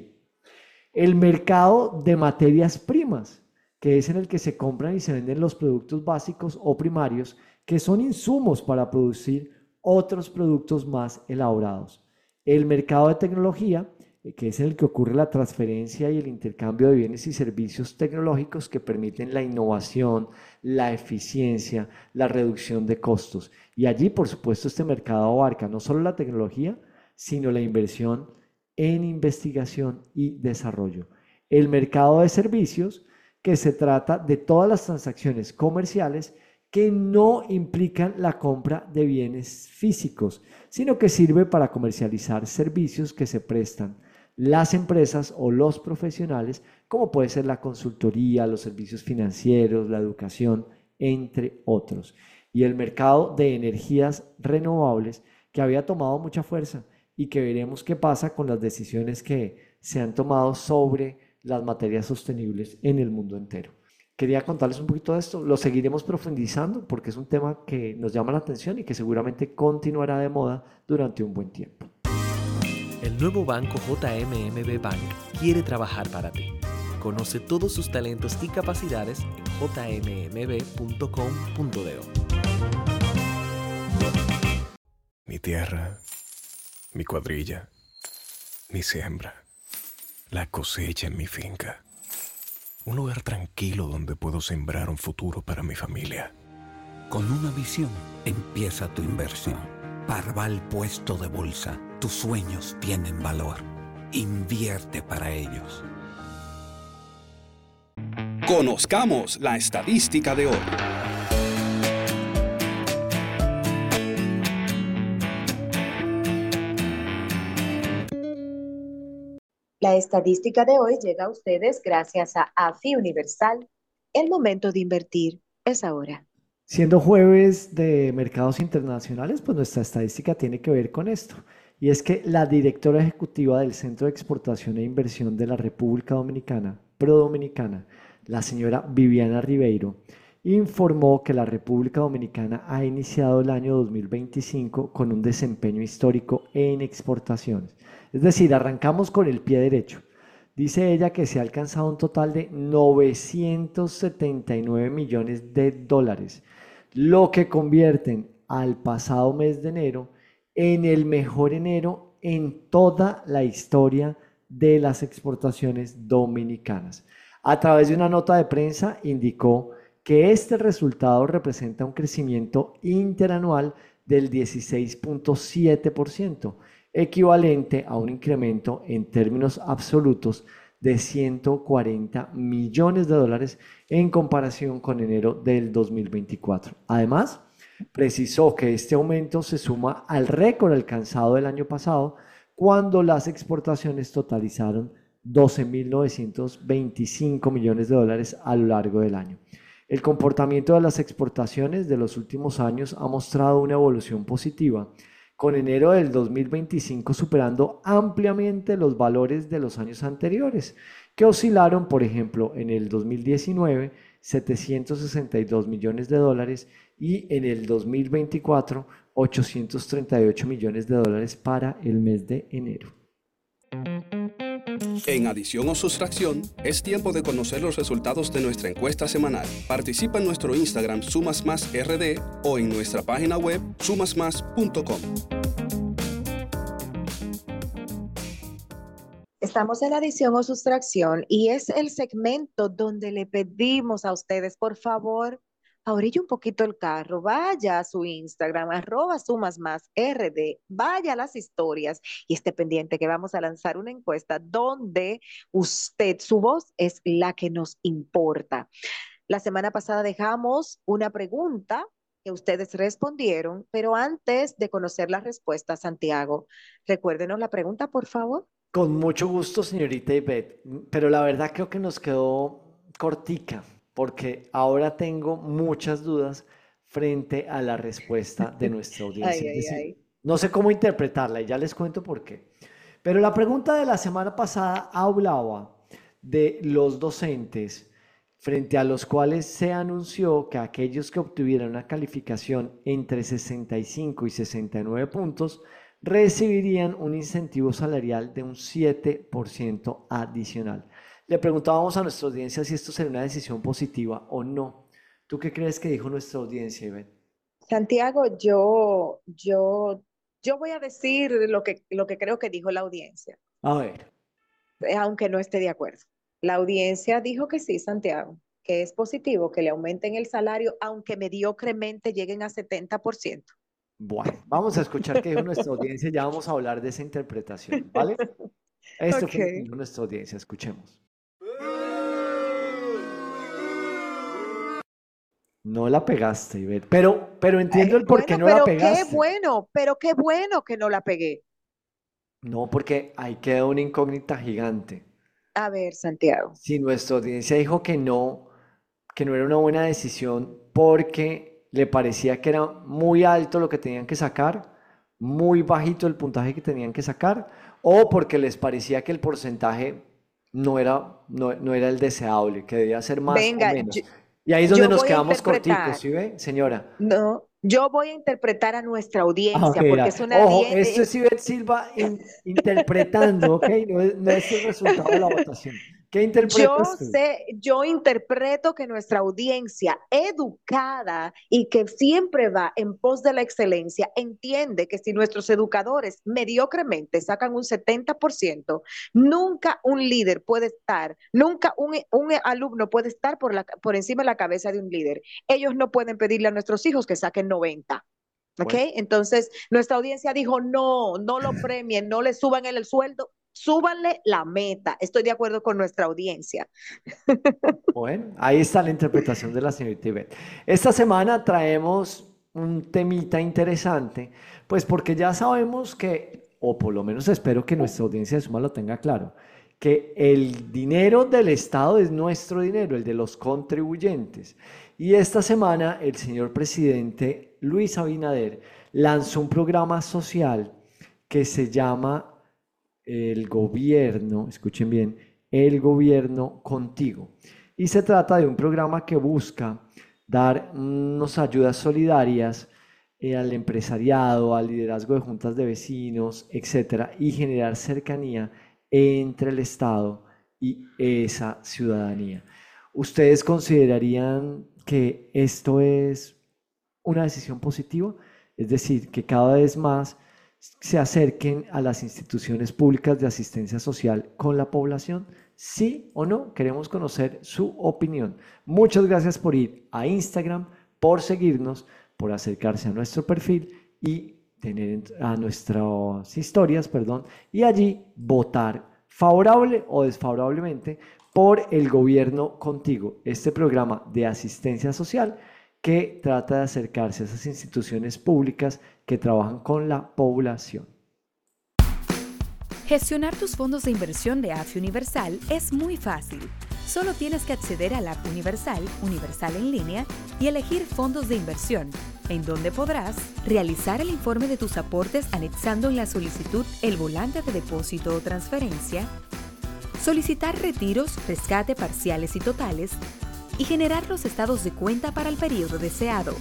El mercado de materias primas, que es en el que se compran y se venden los productos básicos o primarios, que son insumos para producir otros productos más elaborados. El mercado de tecnología, que es en el que ocurre la transferencia y el intercambio de bienes y servicios tecnológicos que permiten la innovación, la eficiencia, la reducción de costos. Y allí, por supuesto, este mercado abarca no solo la tecnología, sino la inversión en investigación y desarrollo. El mercado de servicios, que se trata de todas las transacciones comerciales que no implican la compra de bienes físicos, sino que sirve para comercializar servicios que se prestan las empresas o los profesionales, como puede ser la consultoría, los servicios financieros, la educación, entre otros. Y el mercado de energías renovables, que había tomado mucha fuerza y que veremos qué pasa con las decisiones que se han tomado sobre las materias sostenibles en el mundo entero. Quería contarles un poquito de esto, lo seguiremos profundizando porque es un tema que nos llama la atención y que seguramente continuará de moda durante un buen tiempo. El nuevo banco J M M B Bank quiere trabajar para ti. Conoce todos sus talentos y capacidades en j m m b punto com punto d o. Mi tierra, mi cuadrilla, mi siembra, la cosecha en mi finca. Un lugar tranquilo donde puedo sembrar un futuro para mi familia. Con una visión empieza tu inversión. Parval Puesto de Bolsa. Tus sueños tienen valor. Invierte para ellos. Conozcamos la estadística de hoy. La estadística de hoy llega a ustedes gracias a AFI Universal. El momento de invertir es ahora. Siendo jueves de mercados internacionales, pues nuestra estadística tiene que ver con esto. Y es que la directora ejecutiva del Centro de Exportación e Inversión de la República Dominicana, Prodominicana, la señora Viviana Ribeiro, informó que la República Dominicana ha iniciado el año dos mil veinticinco con un desempeño histórico en exportaciones. Es decir, arrancamos con el pie derecho. Dice ella que se ha alcanzado un total de novecientos setenta y nueve millones de dólares, lo que convierten al pasado mes de enero en el mejor enero en toda la historia de las exportaciones dominicanas. A través de una nota de prensa indicó que este resultado representa un crecimiento interanual del dieciséis punto siete por ciento, equivalente a un incremento en términos absolutos de ciento cuarenta millones de dólares en comparación con enero del dos mil veinticuatro. Además, precisó que este aumento se suma al récord alcanzado el año pasado, cuando las exportaciones totalizaron doce mil novecientos veinticinco millones de dólares a lo largo del año. El comportamiento de las exportaciones de los últimos años ha mostrado una evolución positiva, con enero del dos mil veinticinco superando ampliamente los valores de los años anteriores, que oscilaron, por ejemplo, en el dos mil diecinueve, setecientos sesenta y dos millones de dólares y en el dos mil veinticuatro, ochocientos treinta y ocho millones de dólares para el mes de enero. En adición o sustracción, es tiempo de conocer los resultados de nuestra encuesta semanal. Participa en nuestro Instagram Sumas Más R D o en nuestra página web sumas más punto com. Estamos en adición o sustracción y es el segmento donde le pedimos a ustedes, por favor, ahorille un poquito el carro, vaya a su Instagram, arroba sumas más R D, vaya a las historias y esté pendiente que vamos a lanzar una encuesta donde usted, su voz es la que nos importa. La semana pasada dejamos una pregunta que ustedes respondieron, pero antes de conocer la respuesta, Santiago, recuérdenos la pregunta, por favor. Con mucho gusto, señorita Ivette, pero la verdad creo que nos quedó cortica, porque ahora tengo muchas dudas frente a la respuesta de nuestra audiencia. Ay, Es ay, decir, ay. no sé cómo interpretarla y ya les cuento por qué. Pero la pregunta de la semana pasada hablaba de los docentes frente a los cuales se anunció que aquellos que obtuvieran una calificación entre sesenta y cinco y sesenta y nueve puntos recibirían un incentivo salarial de un siete por ciento adicional. Le preguntábamos a nuestra audiencia si esto sería una decisión positiva o no. ¿Tú qué crees que dijo nuestra audiencia, Ivette? Santiago, yo, yo, yo voy a decir lo que, lo que creo que dijo la audiencia, A ver, eh, aunque no esté de acuerdo. La audiencia dijo que sí, Santiago, que es positivo que le aumenten el salario, aunque mediocremente lleguen a setenta por ciento. bueno, vamos a escuchar qué dijo nuestra audiencia y ya vamos a hablar de esa interpretación, ¿vale? Esto fue lo que Ok. dijo nuestra audiencia, escuchemos. No la pegaste, Ivette, pero, pero entiendo Ay, el por qué bueno, no la pero qué pegaste. bueno, pero qué bueno que no la pegué. No, porque ahí queda una incógnita gigante. A ver, Santiago. Si nuestra audiencia dijo que no, que no era una buena decisión porque le parecía que era muy alto lo que tenían que sacar, muy bajito el puntaje que tenían que sacar, o porque les parecía que el porcentaje no era, no, no era el deseable, que debía ser más o Venga, menos. yo, Y ahí es donde yo nos voy a quedamos corticos, interpretar, ¿sí ve, señora? no, yo voy a interpretar a nuestra Ah, ok, audiencia porque es ya. una Ojo, audiencia, esto es Ivette Silva in- interpretando, ¿ok? No es, no es el resultado de la votación. ¿Qué yo interpretas tú? sé, yo interpreto que nuestra audiencia educada y que siempre va en pos de la excelencia entiende que si nuestros educadores mediocremente sacan un setenta por ciento, nunca un líder puede estar, nunca un, un alumno puede estar por, la, por encima de la cabeza de un líder. Ellos no pueden pedirle a nuestros hijos que saquen noventa. ¿Ok? Bueno, Entonces, nuestra audiencia dijo, no, no lo premien, no le suban el, el sueldo, súbanle la meta. Estoy de acuerdo con nuestra audiencia. bueno, ahí está la interpretación de la señorita Ivette. Esta semana traemos un temita interesante, pues porque ya sabemos que, o por lo menos espero que nuestra audiencia de Suma lo tenga claro, que el dinero del Estado es nuestro dinero, el de los contribuyentes. Y esta semana el señor presidente Luis Abinader lanzó un programa social que se llama El Gobierno, escuchen bien, El Gobierno Contigo. Y se trata de un programa que busca dar unas ayudas solidarias eh, al empresariado, al liderazgo de juntas de vecinos, etcétera, y generar cercanía entre el Estado y esa ciudadanía. ¿Ustedes considerarían que esto es una decisión positiva? Es decir, que cada vez más se acerquen a las instituciones públicas de asistencia social con la población. ¿Sí o no? Queremos conocer su opinión. Muchas gracias por ir a Instagram, por seguirnos, por acercarse a nuestro perfil y tener a nuestras historias, perdón, y allí votar favorable o desfavorablemente por El Gobierno Contigo, este programa de asistencia social que trata de acercarse a esas instituciones públicas que trabajan con la población. Gestionar tus fondos de inversión de A F I Universal es muy fácil. Solo tienes que acceder a la App Universal, Universal en línea, y elegir fondos de inversión, en donde podrás realizar el informe de tus aportes anexando en la solicitud el volante de depósito o transferencia, solicitar retiros, rescate parciales y totales, y generar los estados de cuenta para el periodo deseado.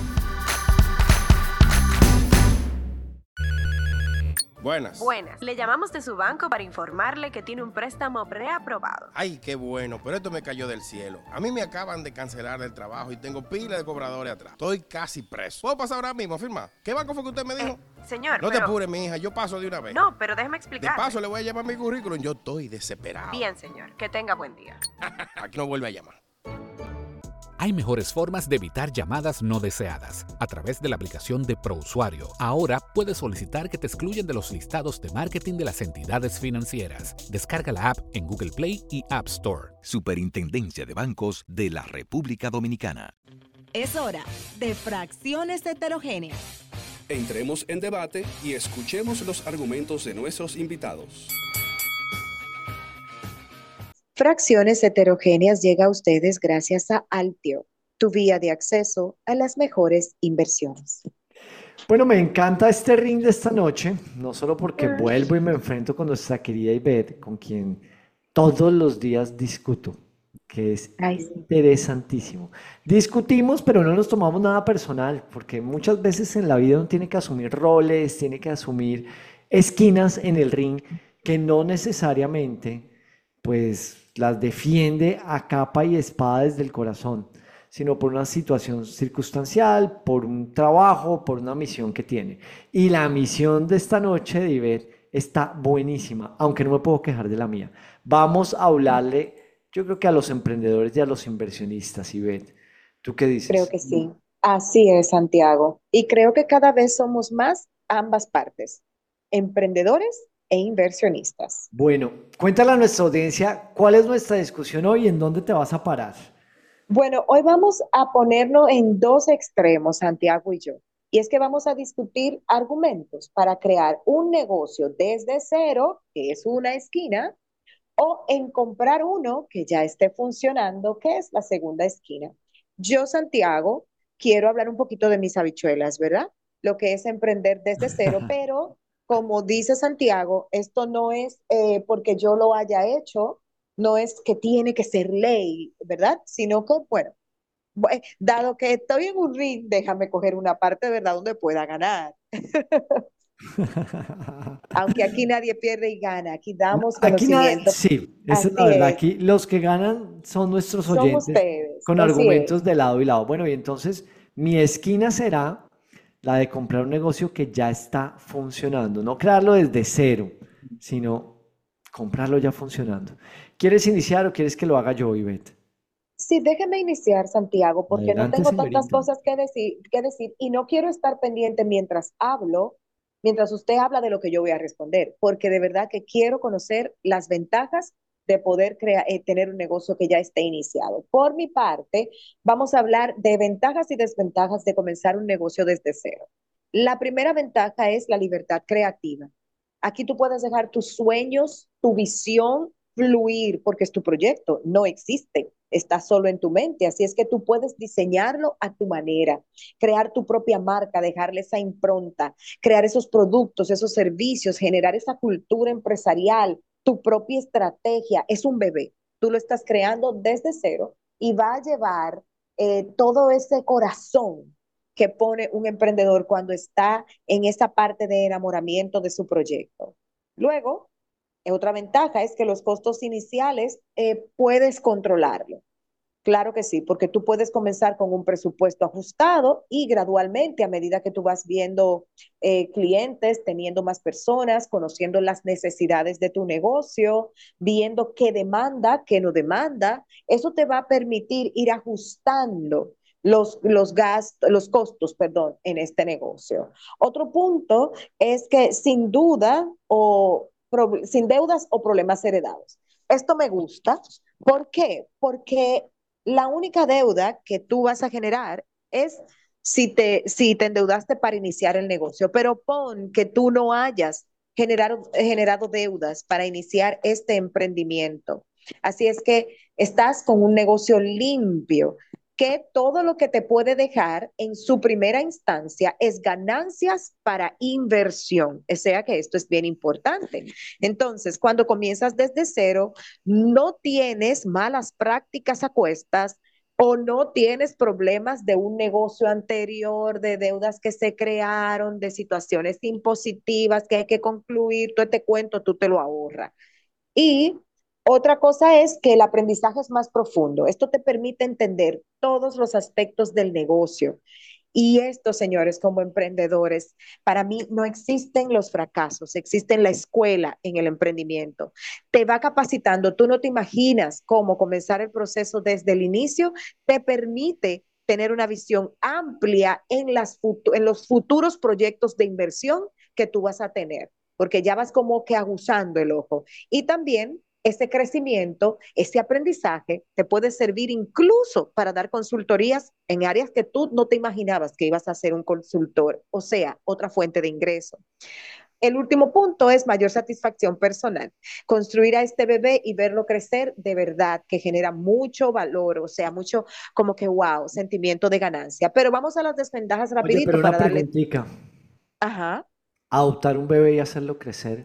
Buenas. Buenas. Le llamamos de su banco para informarle que tiene un préstamo preaprobado. Ay, qué bueno, pero esto me cayó del cielo. A mí me acaban de cancelar del trabajo y tengo pila de cobradores atrás. Estoy casi preso. ¿Puedo pasar ahora mismo a firmar? ¿Qué banco fue que usted me dijo? Eh, señor, No pero... te apures, mi hija, yo paso de una vez. No, pero déjeme De explicar. paso le voy a llamar mi currículum, yo estoy desesperado. Bien, señor. Que tenga buen día. Aquí no vuelve a llamar. Hay mejores formas de evitar llamadas no deseadas. A través de la aplicación de ProUsuario, ahora puedes solicitar que te excluyan de los listados de marketing de las entidades financieras. Descarga la app en Google Play y App Store. Superintendencia de Bancos de la República Dominicana. Es hora de Fracciones Heterogéneas. Entremos en debate y escuchemos los argumentos de nuestros invitados. Fracciones Heterogéneas llega a ustedes gracias a Altio, tu vía de acceso a las mejores inversiones. Bueno, me encanta este ring de esta noche, no solo porque vuelvo y me enfrento con nuestra querida Ivette, con quien todos los días discuto, que es Ay, sí. interesantísimo. Discutimos, pero no nos tomamos nada personal, porque muchas veces en la vida uno tiene que asumir roles, tiene que asumir esquinas en el ring que no necesariamente, pues, las defiende a capa y espada desde el corazón, sino por una situación circunstancial, por un trabajo, por una misión que tiene. Y la misión de esta noche de Ivette está buenísima, aunque no me puedo quejar de la mía. Vamos a hablarle, yo creo que a los emprendedores y a los inversionistas, Ivette. ¿Tú qué dices? Creo que sí. Así es, Santiago. Y creo que cada vez somos más ambas partes, emprendedores e inversionistas. Bueno, cuéntale a nuestra audiencia cuál es nuestra discusión hoy y en dónde te vas a parar. Bueno, hoy vamos a ponernos en dos extremos, Santiago y yo. Y es que vamos a discutir argumentos para crear un negocio desde cero, que es una esquina, o en comprar uno que ya esté funcionando, que es la segunda esquina. Yo, Santiago, quiero hablar un poquito de mis habichuelas, ¿verdad? Lo que es emprender desde cero, pero como dice Santiago, esto no es eh, porque yo lo haya hecho, no es que tiene que ser ley, ¿verdad? Sino que, bueno, bue- dado que estoy en un ring, déjame coger una parte, ¿verdad?, donde pueda ganar. Aunque aquí nadie pierde y gana, aquí damos Aquí nada, conocimiento. sí, esa es la Así verdad. es, Aquí los que ganan son nuestros son oyentes ustedes, con así es. argumentos de lado y lado. Bueno, y entonces mi esquina será la de comprar un negocio que ya está funcionando, no crearlo desde cero, sino comprarlo ya funcionando. ¿Quieres iniciar o quieres que lo haga yo, Ivette? Sí, déjeme iniciar, Santiago, porque no Adelante, tengo tantas señorita. cosas que decir, que decir y no quiero estar pendiente mientras hablo, mientras usted habla de lo que yo voy a responder, porque de verdad que quiero conocer las ventajas de poder crear, eh, tener un negocio que ya esté iniciado. Por mi parte, vamos a hablar de ventajas y desventajas de comenzar un negocio desde cero. La primera ventaja es la libertad creativa. Aquí tú puedes dejar tus sueños, tu visión fluir, porque es tu proyecto, no existe, está solo en tu mente, así es que tú puedes diseñarlo a tu manera, crear tu propia marca, dejarle esa impronta, crear esos productos, esos servicios, generar esa cultura empresarial, tu propia estrategia, es un bebé, tú lo estás creando desde cero y va a llevar eh, todo ese corazón que pone un emprendedor cuando está en esa parte de enamoramiento de su proyecto. Luego, eh, otra ventaja es que los costos iniciales eh, puedes controlarlo. Claro que sí, porque tú puedes comenzar con un presupuesto ajustado y gradualmente, a medida que tú vas viendo eh, clientes, teniendo más personas, conociendo las necesidades de tu negocio, viendo qué demanda, qué no demanda, eso te va a permitir ir ajustando los, los gastos, los costos, perdón, en este negocio. Otro punto es que sin duda o pro- sin deudas o problemas heredados. Esto me gusta. ¿Por qué? Porque la única deuda que tú vas a generar es si te, si te endeudaste para iniciar el negocio, pero pon que tú no hayas generado, generado deudas para iniciar este emprendimiento. Así es que estás con un negocio limpio, que todo lo que te puede dejar en su primera instancia es ganancias para inversión. O sea que esto es bien importante. Entonces, cuando comienzas desde cero, no tienes malas prácticas a cuestas o no tienes problemas de un negocio anterior, de deudas que se crearon, de situaciones impositivas que hay que concluir, todo este cuento tú te lo ahorras. Y otra cosa es que el aprendizaje es más profundo. Esto te permite entender todos los aspectos del negocio. Y esto, señores, como emprendedores, para mí no existen los fracasos, existe la escuela en el emprendimiento. Te va capacitando, tú no te imaginas cómo comenzar el proceso desde el inicio, te permite tener una visión amplia en, las en los futuros proyectos de inversión que tú vas a tener, porque ya vas como que aguzando el ojo. Y también ese crecimiento, ese aprendizaje te puede servir incluso para dar consultorías en áreas que tú no te imaginabas que ibas a ser un consultor, o sea, otra fuente de ingreso. El último punto es mayor satisfacción personal. Construir a este bebé y verlo crecer de verdad, que genera mucho valor, o sea, mucho como que wow, sentimiento de ganancia. Pero vamos a las desventajas Oye, pero rapidito una para darle. preguntita. Ajá. Adoptar un bebé y hacerlo crecer.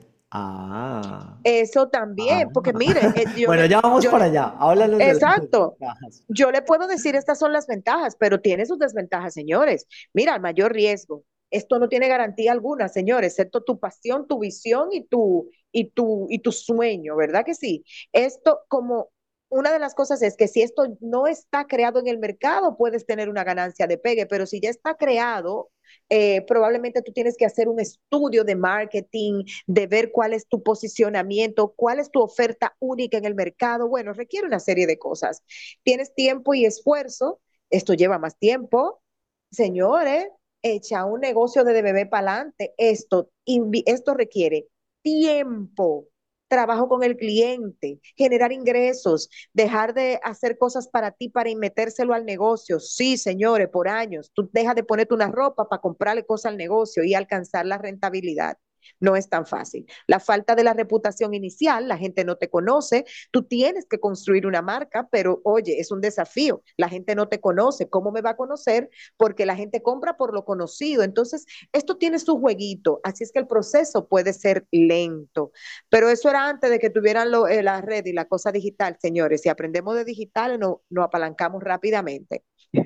Ah. Eso Ah. también, porque mire, eh, yo Bueno, le, ya vamos yo para le, allá. Háblanos de las exacto, desventajas. yo le puedo decir estas son las ventajas, pero tiene sus desventajas, señores. Mira, el mayor riesgo. Esto no tiene garantía alguna, señores, excepto tu pasión, tu visión y tu, y tu, y tu sueño, ¿verdad que sí? Esto como una de las cosas es que si esto no está creado en el mercado, puedes tener una ganancia de pegue, pero si ya está creado, eh, probablemente tú tienes que hacer un estudio de marketing, de ver cuál es tu posicionamiento, cuál es tu oferta única en el mercado. Bueno, requiere una serie de cosas. Tienes tiempo y esfuerzo, esto lleva más tiempo. Señores, echa un negocio de bebé para adelante. Esto, esto requiere tiempo, trabajo con el cliente, generar ingresos, dejar de hacer cosas para ti para metérselo al negocio. Sí, señores, por años. Tú dejas de ponerte una ropa para comprarle cosas al negocio y alcanzar la rentabilidad. No es tan fácil. La falta de la reputación inicial, la gente no te conoce, tú tienes que construir una marca, pero oye, es un desafío. La gente no te conoce. ¿Cómo me va a conocer? Porque la gente compra por lo conocido. Entonces, esto tiene su jueguito, así es que el proceso puede ser lento. Pero eso era antes de que tuvieran lo, eh, la red y la cosa digital, señores. Si aprendemos de digital, no, nos apalancamos rápidamente.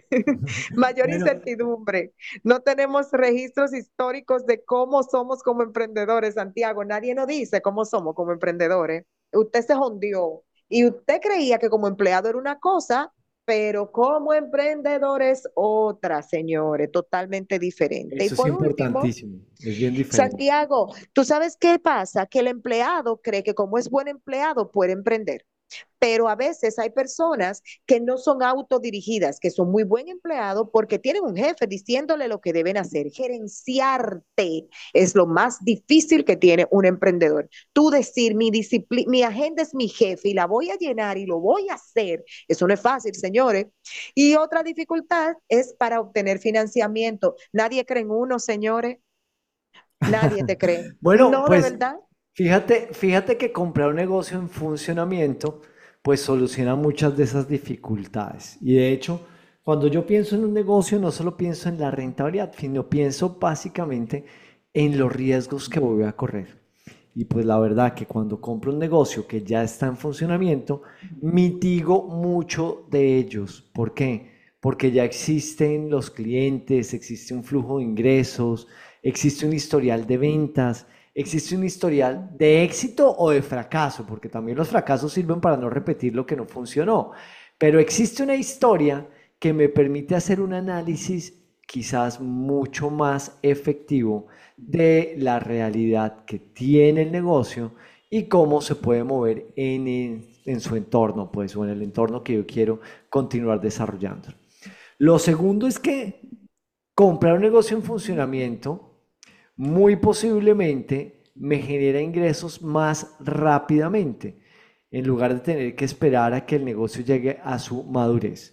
Mayor Bueno, incertidumbre. No tenemos registros históricos de cómo somos como emprendedores, Santiago. Nadie nos dice cómo somos como emprendedores. Usted se jondió y usted creía que como empleado era una cosa, pero como emprendedor es otra, señores, totalmente diferente. Y eso es por último, importantísimo, es bien diferente. Santiago, ¿tú sabes qué pasa? Que el empleado cree que como es buen empleado puede emprender. Pero a veces hay personas que no son autodirigidas, que son muy buen empleado porque tienen un jefe diciéndole lo que deben hacer. Gerenciarte es lo más difícil que tiene un emprendedor. Tú decir, mi, mi agenda es mi jefe y la voy a llenar y lo voy a hacer. Eso no es fácil, señores. Y otra dificultad es para obtener financiamiento. Nadie cree en uno, señores. Nadie te cree. Bueno, no, pues de verdad. fíjate, fíjate que comprar un negocio en funcionamiento pues soluciona muchas de esas dificultades. Y de hecho, cuando yo pienso en un negocio, no solo pienso en la rentabilidad, sino pienso básicamente en los riesgos que voy a correr. Y pues la verdad que cuando compro un negocio que ya está en funcionamiento, mitigo mucho de ellos. ¿Por qué? Porque ya existen los clientes, existe un flujo de ingresos, existe un historial de ventas, existe un historial de éxito o de fracaso, porque también los fracasos sirven para no repetir lo que no funcionó. Pero existe una historia que me permite hacer un análisis quizás mucho más efectivo de la realidad que tiene el negocio y cómo se puede mover en, en, en su entorno, pues, o en el entorno que yo quiero continuar desarrollando. Lo segundo es que comprar un negocio en funcionamiento muy posiblemente me genera ingresos más rápidamente, en lugar de tener que esperar a que el negocio llegue a su madurez.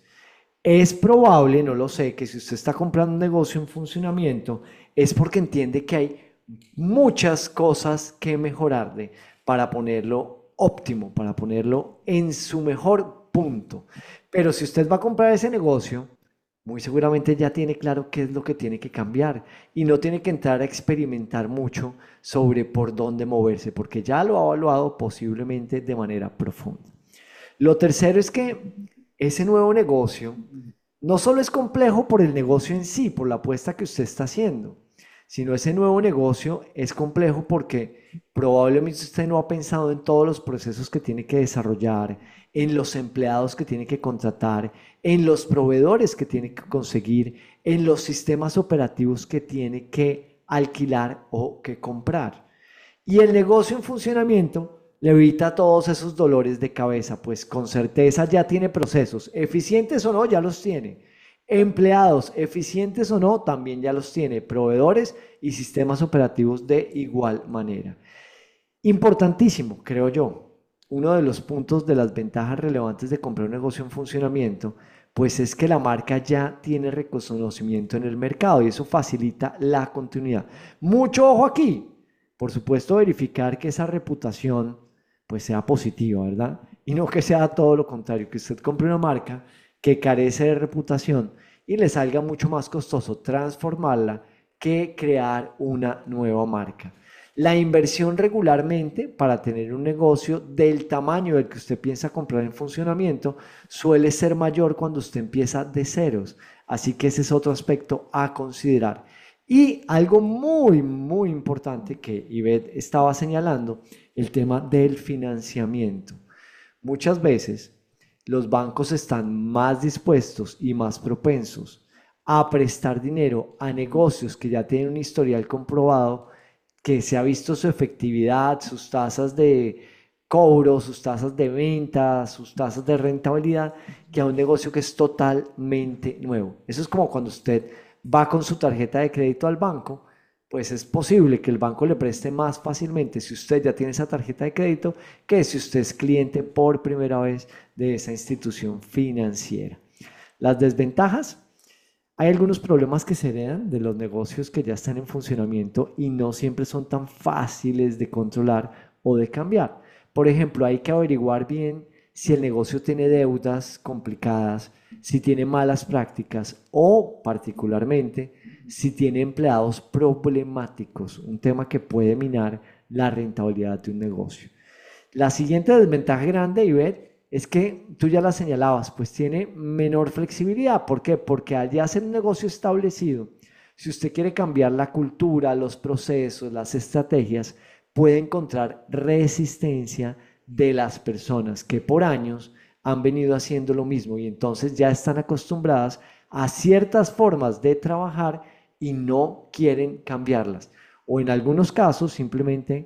Es probable, no lo sé, que si usted está comprando un negocio en funcionamiento, es porque entiende que hay muchas cosas que mejorarle para ponerlo óptimo, para ponerlo en su mejor punto. Pero si usted va a comprar ese negocio, muy seguramente ya tiene claro qué es lo que tiene que cambiar y no tiene que entrar a experimentar mucho sobre por dónde moverse, porque ya lo ha evaluado posiblemente de manera profunda. Lo tercero es que ese nuevo negocio no solo es complejo por el negocio en sí, por la apuesta que usted está haciendo, sino ese nuevo negocio es complejo porque probablemente usted no ha pensado en todos los procesos que tiene que desarrollar, en los empleados que tiene que contratar, en los proveedores que tiene que conseguir, en los sistemas operativos que tiene que alquilar o que comprar. Y el negocio en funcionamiento le evita todos esos dolores de cabeza, pues con certeza ya tiene procesos, eficientes o no, ya los tiene. Empleados, eficientes o no, también ya los tiene. Proveedores y sistemas operativos de igual manera. Importantísimo, creo yo. Uno de los puntos de las ventajas relevantes de comprar un negocio en funcionamiento, pues es que la marca ya tiene reconocimiento en el mercado y eso facilita la continuidad. Mucho ojo aquí. Por supuesto, verificar que esa reputación pues sea positiva, ¿verdad? Y no que sea todo lo contrario, que usted compre una marca que carece de reputación y le salga mucho más costoso transformarla que crear una nueva marca. La inversión regularmente para tener un negocio del tamaño del que usted piensa comprar en funcionamiento suele ser mayor cuando usted empieza de ceros. Así que ese es otro aspecto a considerar. Y algo muy, muy importante que Ivette estaba señalando, el tema del financiamiento. Muchas veces los bancos están más dispuestos y más propensos a prestar dinero a negocios que ya tienen un historial comprobado, que se ha visto su efectividad, sus tasas de cobro, sus tasas de venta, sus tasas de rentabilidad, que a un negocio que es totalmente nuevo. Eso es como cuando usted va con su tarjeta de crédito al banco, pues es posible que el banco le preste más fácilmente si usted ya tiene esa tarjeta de crédito que si usted es cliente por primera vez de esa institución financiera. Las desventajas, Hay algunos problemas que se heredan de los negocios que ya están en funcionamiento y no siempre son tan fáciles de controlar o de cambiar. Por ejemplo, hay que averiguar bien si el negocio tiene deudas complicadas, si tiene malas prácticas o, particularmente, si tiene empleados problemáticos, un tema que puede minar la rentabilidad de un negocio. La siguiente desventaja grande, Ivette, es que tú ya la señalabas, pues tiene menor flexibilidad. ¿Por qué? Porque al ya ser un negocio establecido, si usted quiere cambiar la cultura, los procesos, las estrategias, puede encontrar resistencia de las personas que por años han venido haciendo lo mismo y entonces ya están acostumbradas a ciertas formas de trabajar y no quieren cambiarlas. O en algunos casos simplemente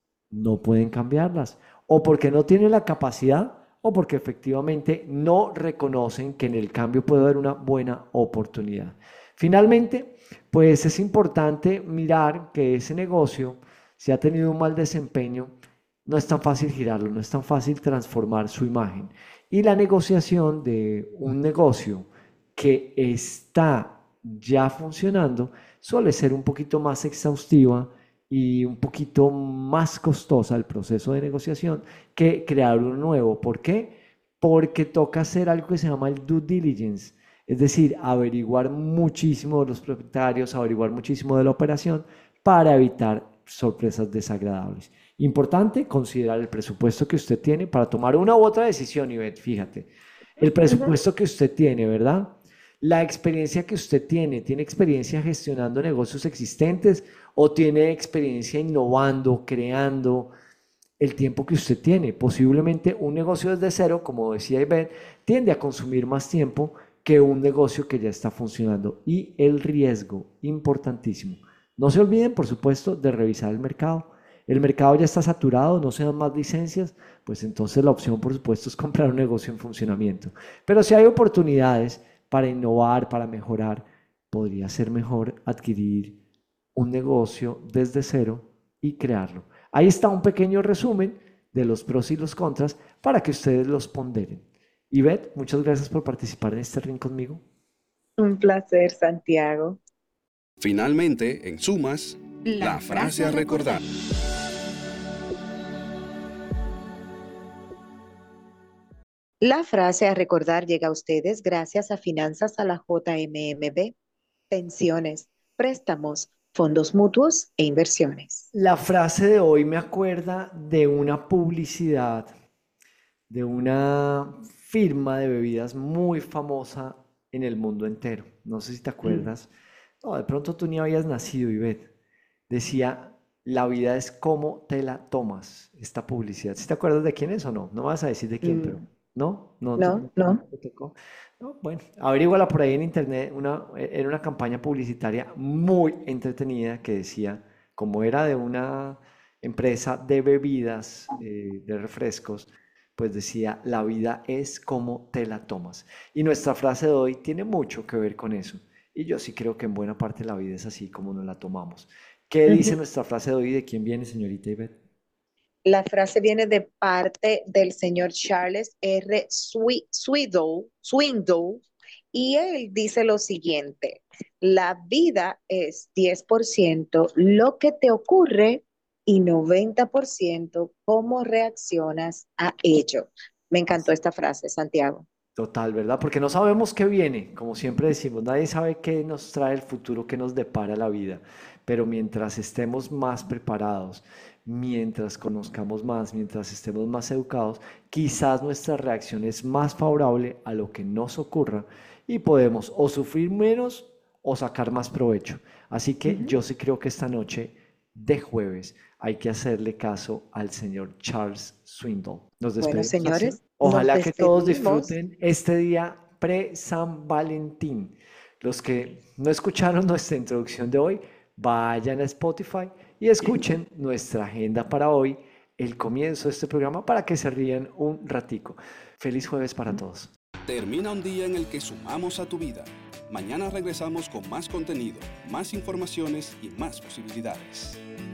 no pueden cambiarlas. O porque no tienen la capacidad o porque efectivamente no reconocen que en el cambio puede haber una buena oportunidad. Finalmente, pues es importante mirar que ese negocio, si ha tenido un mal desempeño, no es tan fácil girarlo, no es tan fácil transformar su imagen. Y la negociación de un negocio que está ya funcionando suele ser un poquito más exhaustiva y un poquito más costosa el proceso de negociación que crear uno nuevo. ¿Por qué? Porque toca hacer algo que se llama el due diligence, es decir, averiguar muchísimo de los propietarios, averiguar muchísimo de la operación para evitar sorpresas desagradables. Importante considerar el presupuesto que usted tiene para tomar una u otra decisión, Ivette, fíjate, el presupuesto que usted tiene, ¿verdad? La experiencia que usted tiene, ¿tiene experiencia gestionando negocios existentes o tiene experiencia innovando, creando? El tiempo que usted tiene, posiblemente un negocio desde cero, como decía Ivette, tiende a consumir más tiempo que un negocio que ya está funcionando. Y el riesgo, importantísimo. No se olviden, por supuesto, de revisar el mercado. El mercado ya está saturado, no se dan más licencias, pues entonces la opción, por supuesto, es comprar un negocio en funcionamiento. Pero si hay oportunidades para innovar, para mejorar, podría ser mejor adquirir un negocio desde cero y crearlo. Ahí está un pequeño resumen de los pros y los contras para que ustedes los ponderen. Ivette, muchas gracias por participar en este ring conmigo. Un placer, Santiago. Finalmente, en sumas, la, la frase a recordar. La frase a recordar llega a ustedes gracias a Finanzas a la J M M B, pensiones, préstamos, fondos mutuos e inversiones. La frase de hoy me acuerda de una publicidad de una firma de bebidas muy famosa en el mundo entero. No sé si te acuerdas. Mm. No, de pronto tú ni habías nacido, Ivette. Decía, la vida es como te la tomas, esta publicidad. ¿Sí te acuerdas de quién es o no? No vas a decir de quién, mm. pero... ¿No? No, no. ¿Te, no. ¿Te tocó? No, bueno, averíguala por ahí en internet. Una, era una campaña publicitaria muy entretenida que decía, como era de una empresa de bebidas, eh, de refrescos, pues decía, la vida es como te la tomas. Y nuestra frase de hoy tiene mucho que ver con eso. Y yo sí creo que en buena parte la vida es así como nos la tomamos. ¿Qué uh-huh. dice nuestra frase de hoy? ¿De quién viene, señorita Ivette? La frase viene de parte del señor Charles R. Swindoll, Swindoll, y él dice lo siguiente: la vida es diez por ciento lo que te ocurre y noventa por ciento cómo reaccionas a ello. Me encantó esta frase, Santiago. Total, ¿verdad? Porque no sabemos qué viene, como siempre decimos, nadie sabe qué nos trae el futuro, qué nos depara la vida, pero mientras estemos más preparados, mientras conozcamos más, mientras estemos más educados, quizás nuestra reacción es más favorable a lo que nos ocurra y podemos o sufrir menos o sacar más provecho. Así que uh-huh. yo sí creo que esta noche de jueves hay que hacerle caso al señor Charles Swindoll. Nos despedimos. Bueno, señores, así. Ojalá que todos disfruten este día pre-San Valentín. Los que no escucharon nuestra introducción de hoy, vayan a Spotify y escuchen nuestra agenda para hoy, el comienzo de este programa, para que se rían un ratico. Feliz jueves para todos. Termina un día en el que sumamos a tu vida. Mañana regresamos con más contenido, más informaciones y más posibilidades.